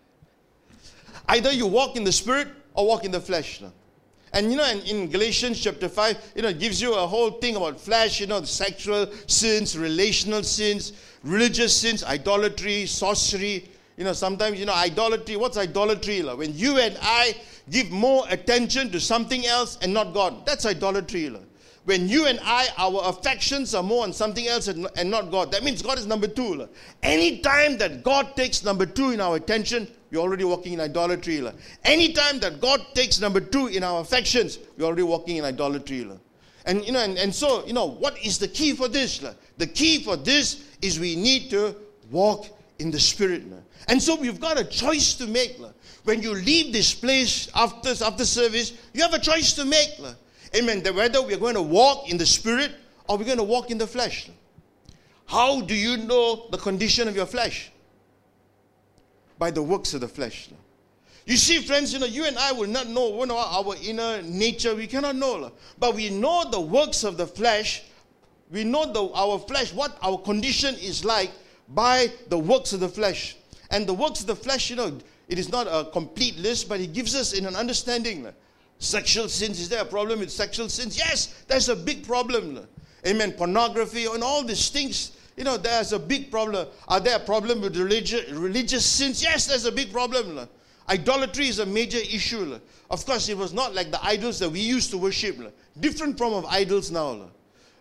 Either you walk in the Spirit or walk in the flesh. And you know, in, in Galatians chapter five, you know, it gives you a whole thing about flesh, you know, the sexual sins, relational sins, religious sins, idolatry, sorcery. You know, sometimes, you know, idolatry. What's idolatry? When you and I give more attention to something else and not God. That's idolatry. When you and I, our affections are more on something else and not God. That means God is number two. Anytime that God takes number two in our attention, we're already walking in idolatry. Anytime that God takes number two in our affections, we're already walking in idolatry. And you know, and, and so, you know, what is the key for this? The key for this is we need to walk in the Spirit. And so we've got a choice to make. When you leave this place after, after service, you have a choice to make. Amen. That whether we're going to walk in the Spirit or we're going to walk in the flesh. How do you know the condition of your flesh? By the works of the flesh. You see, friends, you know, you and I will not know, you know our inner nature. We cannot know. But we know the works of the flesh. We know the, our flesh, what our condition is like by the works of the flesh. And the works of the flesh, you know, it is not a complete list, but it gives us in an understanding. Sexual sins, is there a problem with sexual sins? Yes, there's a big problem. Amen. Pornography and all these things, you know, there's a big problem. Are there a problem with religious, religious sins? Yes, there's a big problem. Idolatry is a major issue. Of course, it was not like the idols that we used to worship. Different form of idols now.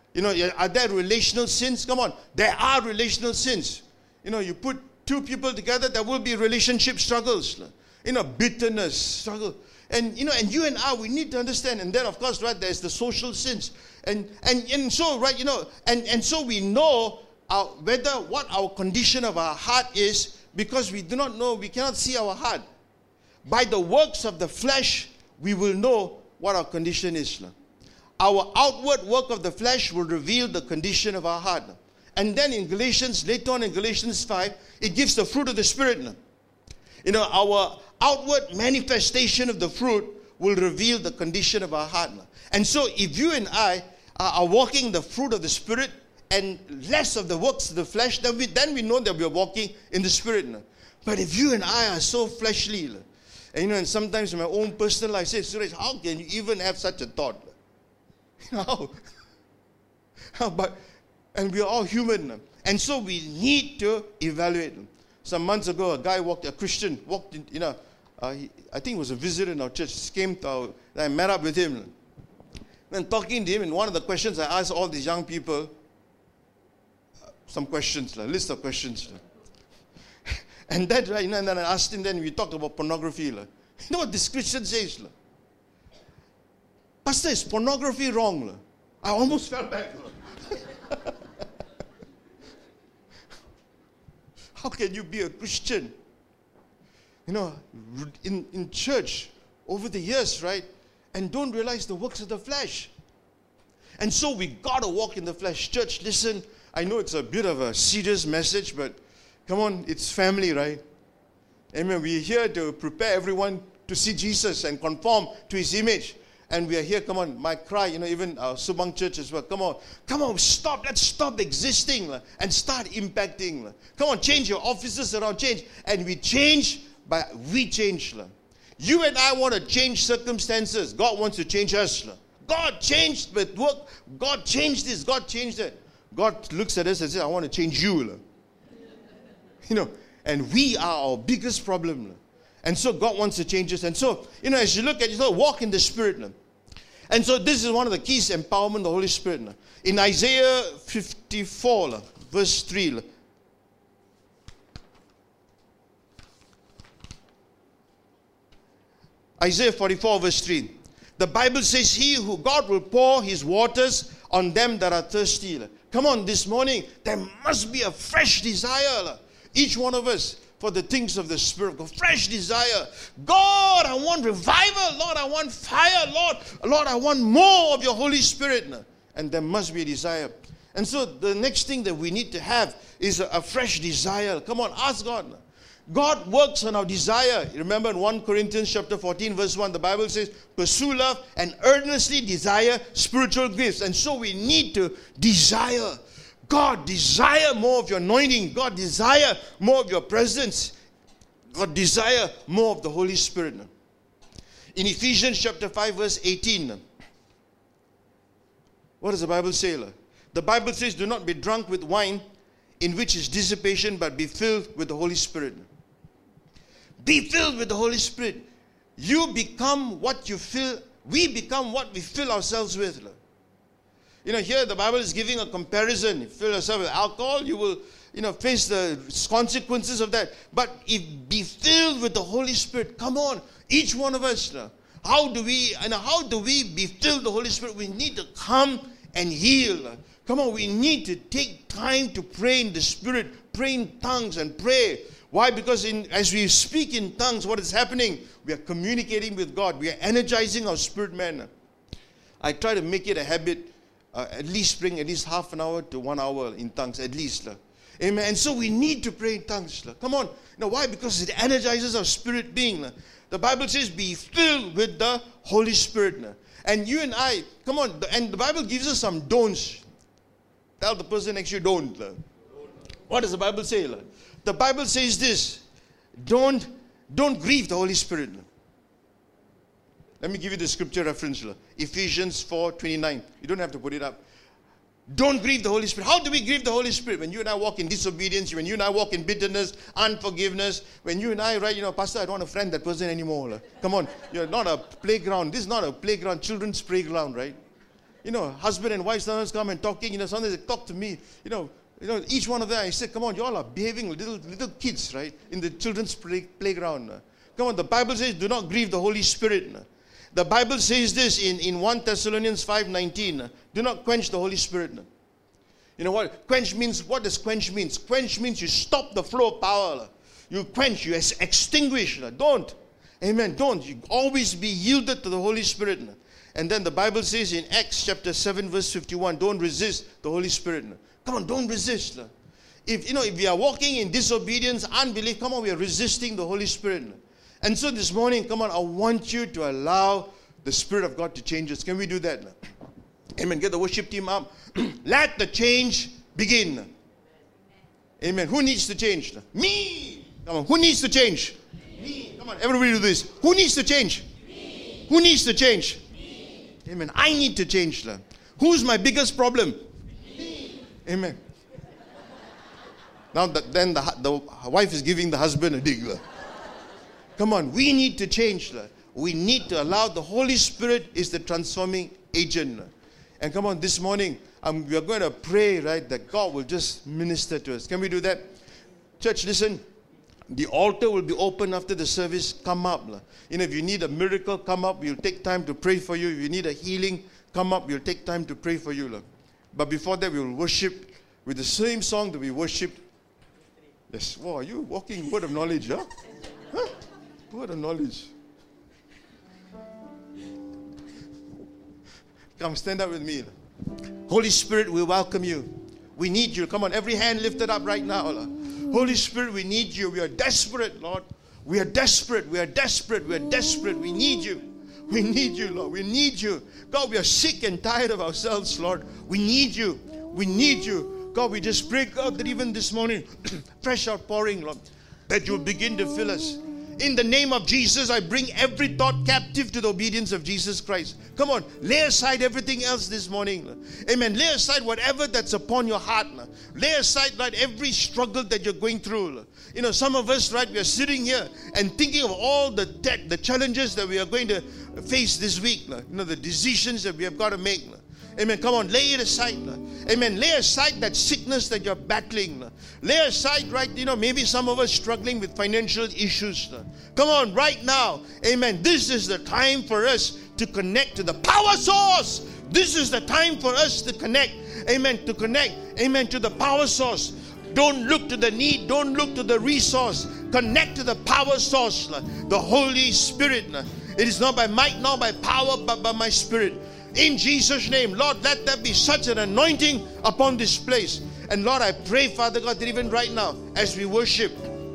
You know, are there relational sins? Come on. There are relational sins. You know, you put two people together, there will be relationship struggles. You know, bitterness, struggle. And, you know, and you and I, we need to understand. And then, of course, right, there's the social sins. And, and, and so, right, you know, and, and so we know our, whether what our condition of our heart is, because we do not know, we cannot see our heart. By the works of the flesh, we will know what our condition is. Our outward work of the flesh will reveal the condition of our heart. And then in Galatians, later on in Galatians five, it gives the fruit of the Spirit. You know, our outward manifestation of the fruit will reveal the condition of our heart. And so if you and I are walking the fruit of the Spirit and less of the works of the flesh, then we, then we know that we are walking in the Spirit. But if you and I are so fleshly, and you know, and sometimes in my own personal life, I say, Suresh, how can you even have such a thought? You know, how? how but, and we are all human. And so we need to evaluate. Some months ago, a guy walked, a Christian, walked in, you know, uh, he, I think it was a visitor in our church, he came to our, I met up with him. Then talking to him, and one of the questions I asked all these young people, uh, some questions, a list of questions. And then, right, you know, and then I asked him, then we talked about pornography. You know what this Christian says? Pastor, is pornography wrong? I almost fell back. How can you be a Christian? You know, in, in church over the years, right? And don't realize the works of the flesh. And so we got to walk in the flesh. Church, listen, I know it's a bit of a serious message, but come on, it's family, right? Amen. We're here to prepare everyone to see Jesus and conform to His image. And we are here, come on, my cry, you know, even our Subang church as well. Come on, come on, stop, let's stop existing and start impacting. Come on, change your offices around, change. And we change, by we change. You and I want to change circumstances. God wants to change us. God changed with work. God changed this, God changed that. God looks at us and says, I want to change you. You know, and we are our biggest problem. And so God wants to change us. And so, you know, as you look at, you know, walk in the Spirit. And so this is one of the keys, empowerment of the Holy Spirit. In Isaiah fifty-four, verse three. Isaiah forty-four, verse three. The Bible says, He who God will pour His waters on them that are thirsty. Come on, this morning, there must be a fresh desire. Each one of us, for the things of the Spirit, a fresh desire. God, I want revival. Lord, I want fire. Lord, Lord, I want more of your Holy Spirit. And there must be a desire. And so the next thing that we need to have is a, a fresh desire. Come on, ask God. God works on our desire. Remember in First Corinthians chapter fourteen, verse one, the Bible says, pursue love and earnestly desire spiritual gifts. And so we need to desire. God, desire more of your anointing. God, desire more of your presence. God, desire more of the Holy Spirit. In Ephesians chapter five, verse eighteen, what does the Bible say? The Bible says, do not be drunk with wine, in which is dissipation, but be filled with the Holy Spirit. Be filled with the Holy Spirit. You become what you fill. We become what we fill ourselves with. You know, here the Bible is giving a comparison. If you fill yourself with alcohol, you will, you know, face the consequences of that. But if be filled with the Holy Spirit, come on, each one of us. How do we, and how do we be filled with the Holy Spirit? We need to come and heal. Come on, we need to take time to pray in the Spirit, pray in tongues and pray. Why? Because in, as we speak in tongues, what is happening? We are communicating with God. We are energizing our spirit man. I try to make it a habit. Uh, at least bring at least half an hour to one hour in tongues, at least. La. Amen. And so we need to pray in tongues. La. Come on. Now, why? Because it energizes our spirit being. La. The Bible says, be filled with the Holy Spirit. La. And you and I, come on, and the Bible gives us some don'ts. Tell the person next to you, don't. La. What does the Bible say? La? The Bible says this, don't, don't grieve the Holy Spirit. La. Let me give you the scripture reference. Ephesians four twenty-nine. You don't have to put it up. Don't grieve the Holy Spirit. How do we grieve the Holy Spirit? When you and I walk in disobedience, when you and I walk in bitterness, unforgiveness, when you and I, right, you know, Pastor, I don't want to friend that person anymore. Come on, you're not a playground. This is not a playground, children's playground, right? You you know, husband and wife sometimes come and talking, you know, sometimes they talk to me, you know, you know, each one of them, I said, come on, you all are behaving little little kids, right, in the children's play, playground. Come on, the Bible says, do not grieve the Holy Spirit. The Bible says this in, in First Thessalonians five nineteen, do not quench the Holy Spirit. You know what? Quench means, what does quench mean? Quench means you stop the flow of power. You quench, you extinguish. Don't. Amen. Don't. You always be yielded to the Holy Spirit. And then the Bible says in Acts chapter seven verse fifty-one, don't resist the Holy Spirit. Come on, don't resist. If you know, if we are walking in disobedience, unbelief, come on, we are resisting the Holy Spirit. And so this morning, come on, I want you to allow the Spirit of God to change us. Can we do that? Amen. Get the worship team up. Let the change begin. Amen. Who needs to change? Me. Come on. Who needs to change? Me. Come on. Everybody do this. Who needs to change? Me. Who needs to change? Me. Amen. I need to change. Who's my biggest problem? Me. Amen. Now that, then the, the wife is giving the husband a dig. Come on. We need to change. We need to allow the Holy Spirit is the transforming agent. And come on, this morning, um, we are going to pray, right, that God will just minister to us. Can we do that? Church, listen. The altar will be open after the service. Come up. You know, if you need a miracle, come up. We'll take time to pray for you. If you need a healing, come up. We'll take time to pray for you. But before that, we will worship with the same song that we worshipped. Yes. Wow, are you walking word of knowledge, huh? Huh? Word of knowledge. Come, stand up with me. Holy Spirit, we welcome you. We need you. Come on, every hand lifted up right now. Holy Spirit, we need you. We are desperate, Lord. We are desperate. We are desperate. We are desperate. We need you. We need you, Lord. We need you. God, we are sick and tired of ourselves, Lord. We need you. We need you. God, we just pray, God, that even this morning, fresh outpouring, Lord, that you'll begin to fill us. In the name of Jesus, I bring every thought captive to the obedience of Jesus Christ. Come on, lay aside everything else this morning. Amen. Lay aside whatever that's upon your heart. Lay aside, right, every struggle that you're going through. You know, some of us, right, we are sitting here and thinking of all the te- the challenges that we are going to face this week. You know, the decisions that we have got to make. Amen. Come on, lay it aside. Amen. Lay aside that sickness that you're battling. Lay aside, right, you know, maybe some of us struggling with financial issues. Come on, right now. Amen. This is the time for us to connect to the power source. This is the time for us to connect. Amen. To connect. Amen. To the power source. Don't look to the need. Don't look to the resource. Connect to the power source. The Holy Spirit. It is not by might nor by power, but by my Spirit. In Jesus' name, Lord, let there be such an anointing upon this place. And Lord, I pray, Father God, that even right now, as we worship,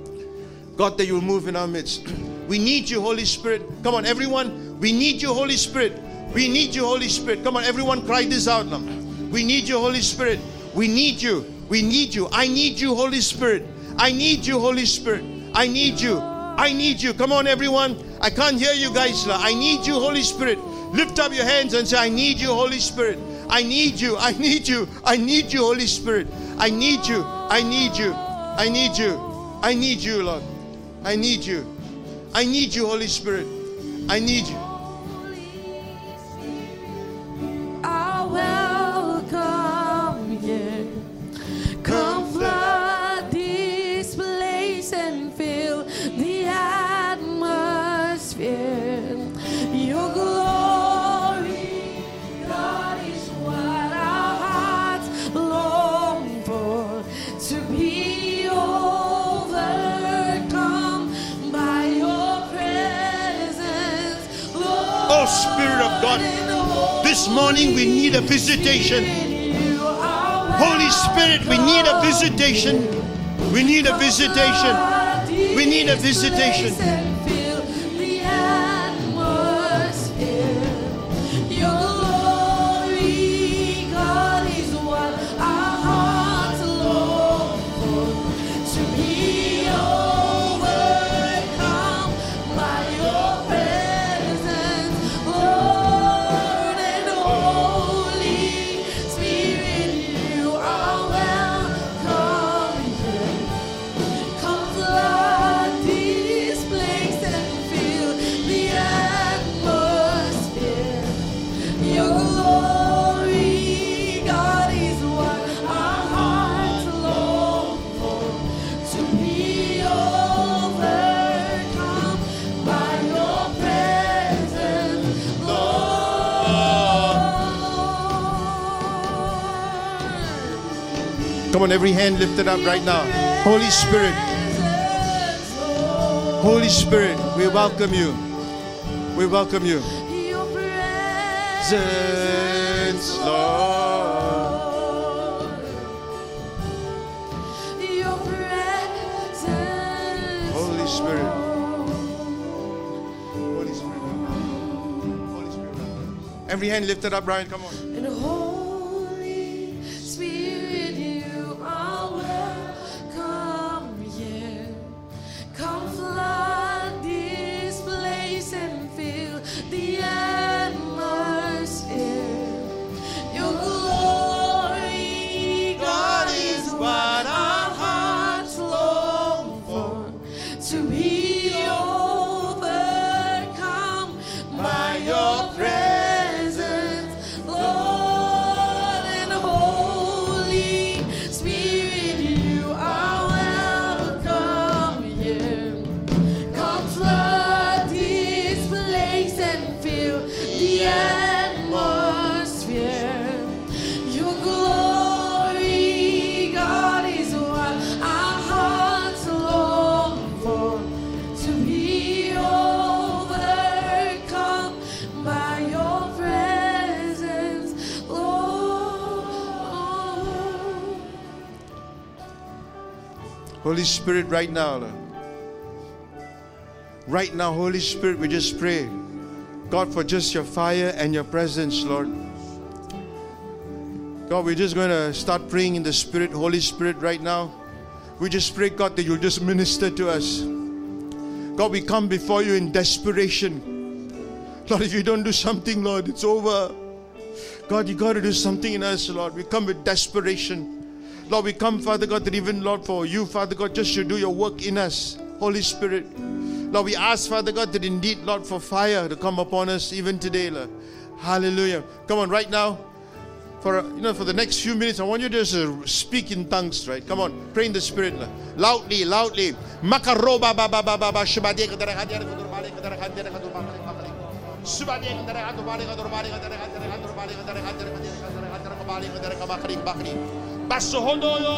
God, that you will move in our midst. We need you, Holy Spirit. Come on, everyone. We need you, Holy Spirit. We need you, Holy Spirit. Come on, everyone, cry this out now. We need you, Holy Spirit. We need you. We need you. I need you, Holy Spirit. I need you, Holy Spirit. I need you. I need you. Come on, everyone. I can't hear you guys. I need you, Holy Spirit. Lift up your hands and say, I need you, Holy Spirit. I need you. I need you. I need you, Holy Spirit. I need you. I need you. I need you. I need you, Lord. I need you. I need you, Holy Spirit. I need you. I welcome you. Come flood this place and fill the atmosphere. Your glory, God, is what our hearts long for. To be overcome by your presence, Lord. Oh, Spirit of God, this morning we need a visitation. Holy Spirit, we need a visitation. We need a visitation. We need a visitation. Come flood this place. Come on, every hand lifted up right now. Holy Spirit, Holy Spirit, we welcome you. We welcome you. Your Presence, Lord. Your presence, Holy Spirit. Holy Spirit. Holy Spirit. Every hand lifted up, Brian. Come on. and Holy Spirit, you are welcome here. Come flood this place and fill the atmosphere. Your glory, God, is what our hearts long for. To be overcome by your presence, Lord, and Holy Spirit, you are welcome here. Come flood this place and fill the atmosphere. Your glory, God, is what our hearts long for. To be overcome by your presence, Lord. Holy Spirit, right now, Lord. Right now, Holy Spirit, we just pray, God, for just your fire and your presence, Lord. God, we're just going to start praying in the Spirit, Holy Spirit, right now. We just pray, God, that you'll just minister to us. God, we come before you in desperation. Lord, if you don't do something, Lord, it's over. God, you got to do something in us, Lord. We come with desperation. Lord, we come, Father God, that even, Lord, for you, Father God, just to do your work in us, Holy Spirit. Lord, we ask, Father God, that indeed, Lord, for fire to come upon us even today, Lord. Hallelujah. Come on, right now, for, you know, for the next few minutes, I want you to just uh, speak in tongues, right? Come on, pray in the Spirit, Lord. Loudly, loudly. Makaroba ba ba ba ba ba shibade kadara hadara kadara bale kadara hadara kadara bale kadara shibade kadara hadara bale kadara bale kadara hadara kadara bale kadara hadara kadara hadara bale kadara kabakri bakri basohondo yo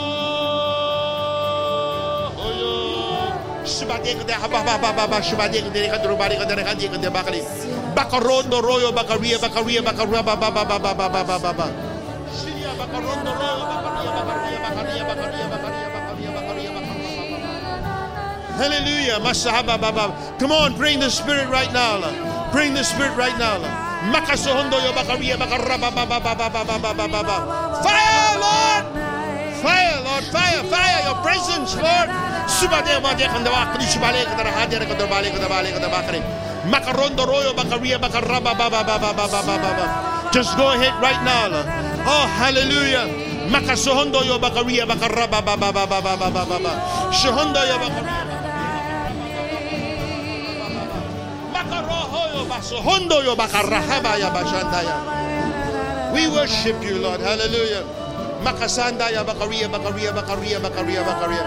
oyo shibade kadara ba ba ba ba ba shibade kadara kadara bale kadara hadara kadara bakri bakarondo royo bakaria bakaria bakaria ba ba ba ba ba ba ba ba ba shiya bakarondo royo bakaria bakaria bakaria bakaria bakaria bakaria bakaria bakaria. Hallelujah. Masahaba baba. Come on, pray in the Spirit right now. Pray in the Spirit right now. Makasohondo yo bakaria bakaraba baba baba baba baba baba. Fire, Lord. Fire, Lord. Fire, fire. Your presence, Lord. Subade made kandawa kri subale kadara hadere kadara bale kadara bale kadara bakare. Makarondo royo bakaria bakaraba baba baba baba baba. Just go ahead right now. Oh, hallelujah. Makasohondo yo bakaria bakaraba baba baba baba baba. Shohondo yo bakaria. We worship you, Lord. Hallelujah. Makasanda ya bakaria bakaria bakaria bakaria bakaria.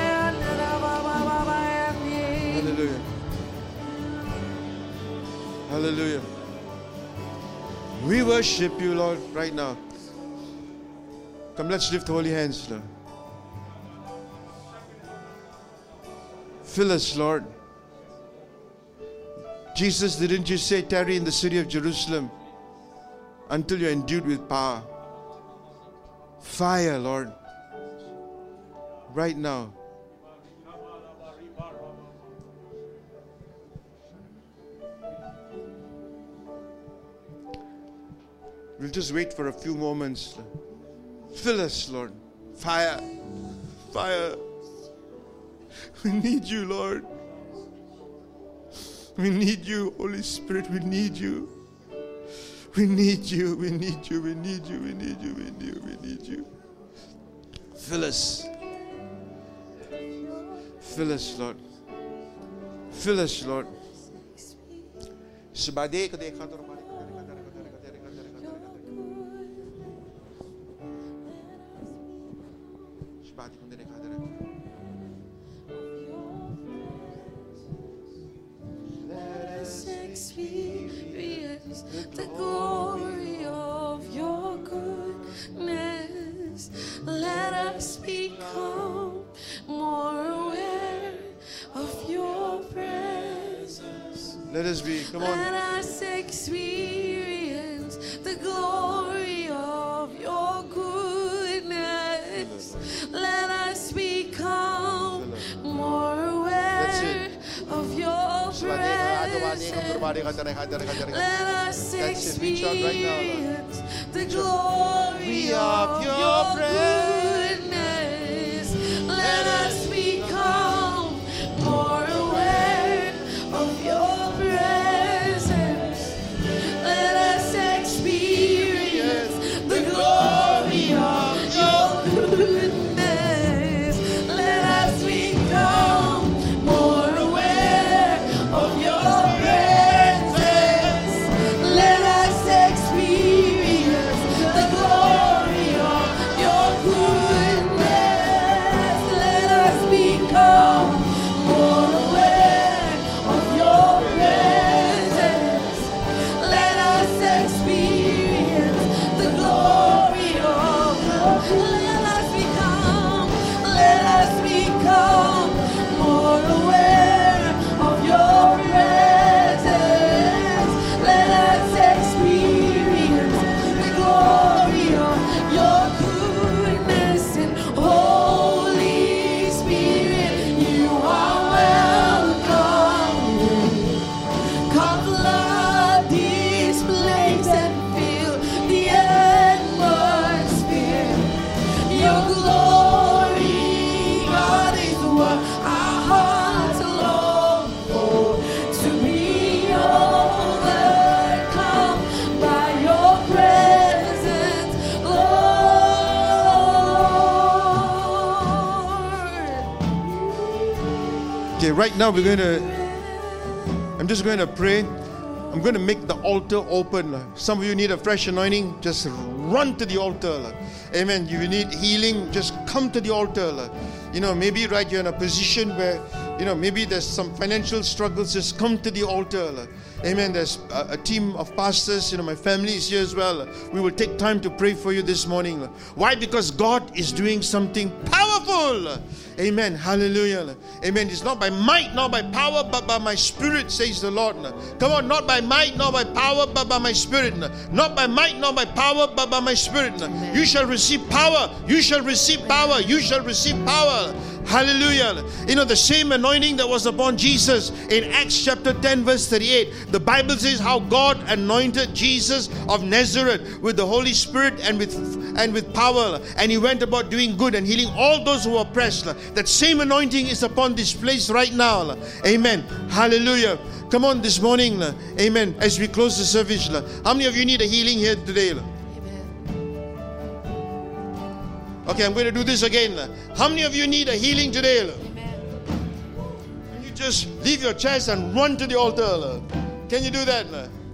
Hallelujah. Hallelujah. We worship you, Lord, right now. Come, let's lift holy hands, Lord. Fill us, Lord. Jesus, didn't you say, tarry in the city of Jerusalem until you're endued with power? Fire, Lord. Right now. We'll just wait for a few moments. Fill us, Lord. Fire. Fire. We need you, Lord. We need you, Holy Spirit. We need you. We need you. We need you. We need you. We need you. We need you. We need you. Fill us. Fill us, Lord. Fill us, Lord. Experience the glory of your goodness. Let us be Let us be. Come on. Let us experience the glory of your goodness. Let us become more aware of your presence. Let us experience the glory of your goodness. Let us become more aware of your presence. Let us experience the glory of your goodness. Let us become more aware of your presence. Let us experience the glory of your goodness. Let us become more aware of your presence. Let us experience the glory of your. Let us become. Let us become more aware of your presence. Let us experience the glory of your goodness. And Holy Spirit, you are welcome. Come flood this place and fill the atmosphere. Your glory, God, is what our hearts long for. To be overcome by your presence, Lord. Okay, right now we're going to, I'm just going to pray. I'm going to make the altar open. Some of you need a fresh anointing, just run to the altar. Amen. You need healing, just come to the altar. You know, maybe right you're in a position where, you know, maybe there's some financial struggles, just come to the altar. Amen. There's a, a team of pastors, you know, my family is here as well. We will take time to pray for you this morning. Why? Because God is doing something powerful. Amen. Hallelujah. Amen. It's not by might, not by power, but by my spirit, says the Lord. Come on, not by might, not by power, but by my spirit. Not by might, not by power, but by my spirit. You shall receive power. You shall receive power. You shall receive power. Hallelujah. You know, the same anointing that was upon Jesus in Acts chapter ten verse thirty-eight. The Bible says how God anointed Jesus of Nazareth with the Holy Spirit and with and with power. And he went about doing good and healing all those who were oppressed. That same anointing is upon this place right now. Amen. Hallelujah. Come on this morning. Amen. As we close the service. How many of you need a healing here today? Okay, I'm going to do this again. How many of you need a healing today? Can you just leave your chairs and run to the altar? Can you do that?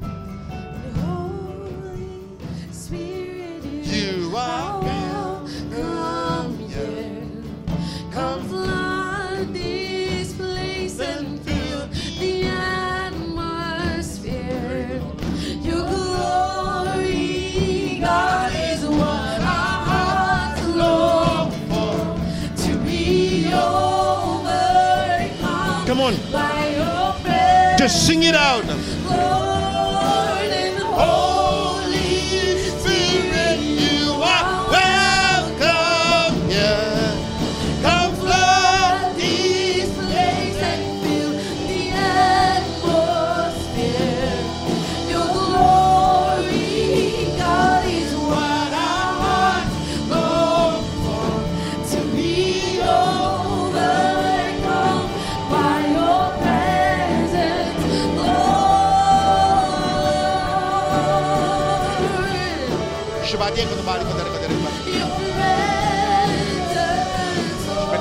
You are welcome here. Come flood this place and fill the atmosphere. Your glory, God, is what our hearts long for. To be overcome. Come on. By your presence. Just sing it out. Lord and Holy Spirit, you are welcome. Yeah. Come flood this place and fill the atmosphere. Your glory, God, is what our hearts long for. To be overcome by your presence, Lord. Shabbat kembali ke dari dari Your presence, Lord.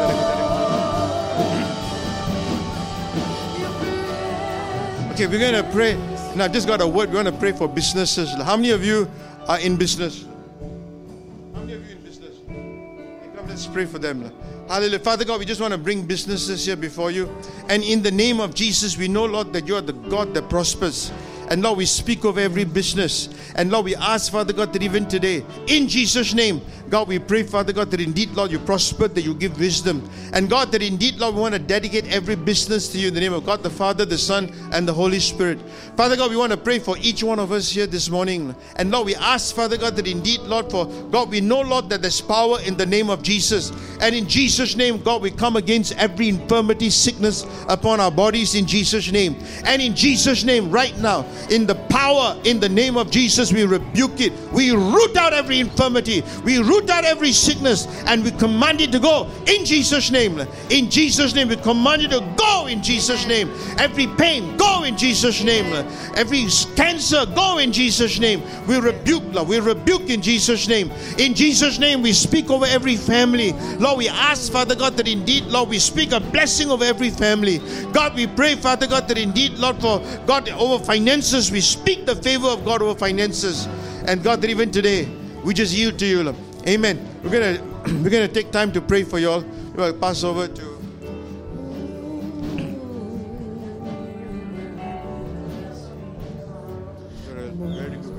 Your presence. Okay, we're going to pray. Now, I've just got a word. We're going to pray for businesses. How many of you are in business? How many of you in business? Okay, come, let's pray for them. Hallelujah. Father God, we just want to bring businesses here before you. And in the name of Jesus, we know, Lord, that you are the God that prospers. And Lord, we speak of every business. And Lord, we ask, Father God, that even today, in Jesus' name, God, we pray, Father God, that indeed, Lord, you prosper, that you give wisdom. And God, that indeed, Lord, we want to dedicate every business to you in the name of God, the Father, the Son, and the Holy Spirit. Father God, we want to pray for each one of us here this morning. And Lord, we ask, Father God, that indeed, Lord, for God, we know, Lord, that there's power in the name of Jesus. And in Jesus' name, God, we come against every infirmity, sickness upon our bodies in Jesus' name. And in Jesus' name, right now, in the power, in the name of Jesus, we rebuke it. We root out every infirmity. We root out every sickness, and we command it to go in Jesus' name. In Jesus' name, we command it to go in Jesus' name. Every pain, go in Jesus' name. Every cancer, go in Jesus' name. We rebuke, Lord. We rebuke in Jesus' name. In Jesus' name, we speak over every family. Lord, we ask, Father God, that indeed, Lord, we speak a blessing over every family. God, we pray, Father God, that indeed, Lord, for God, over finances, we speak the favor of God over finances. And God, that even today, we just yield to you, Lord. Amen. We're gonna we're gonna take time to pray for you all. We'll pass over to. Very good.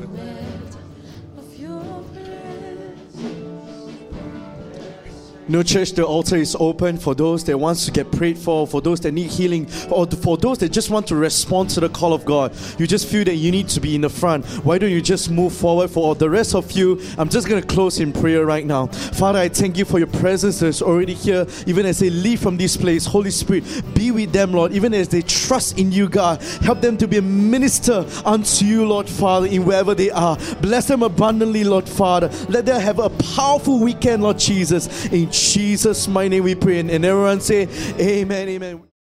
No, church, the altar is open for those that wants to get prayed for, for those that need healing, or for those that just want to respond to the call of God. You just feel that you need to be in the front. Why don't you just move forward? For the rest of you, I'm just going to close in prayer right now. Father, I thank you for your presence that's already here. Even as they leave from this place, Holy Spirit, be with them, Lord. Even as they trust in you, God, help them to be a minister unto you, Lord Father, in wherever they are. Bless them abundantly, Lord Father. Let them have a powerful weekend, Lord Jesus. In Jesus' mighty name we pray. And everyone say, amen, amen.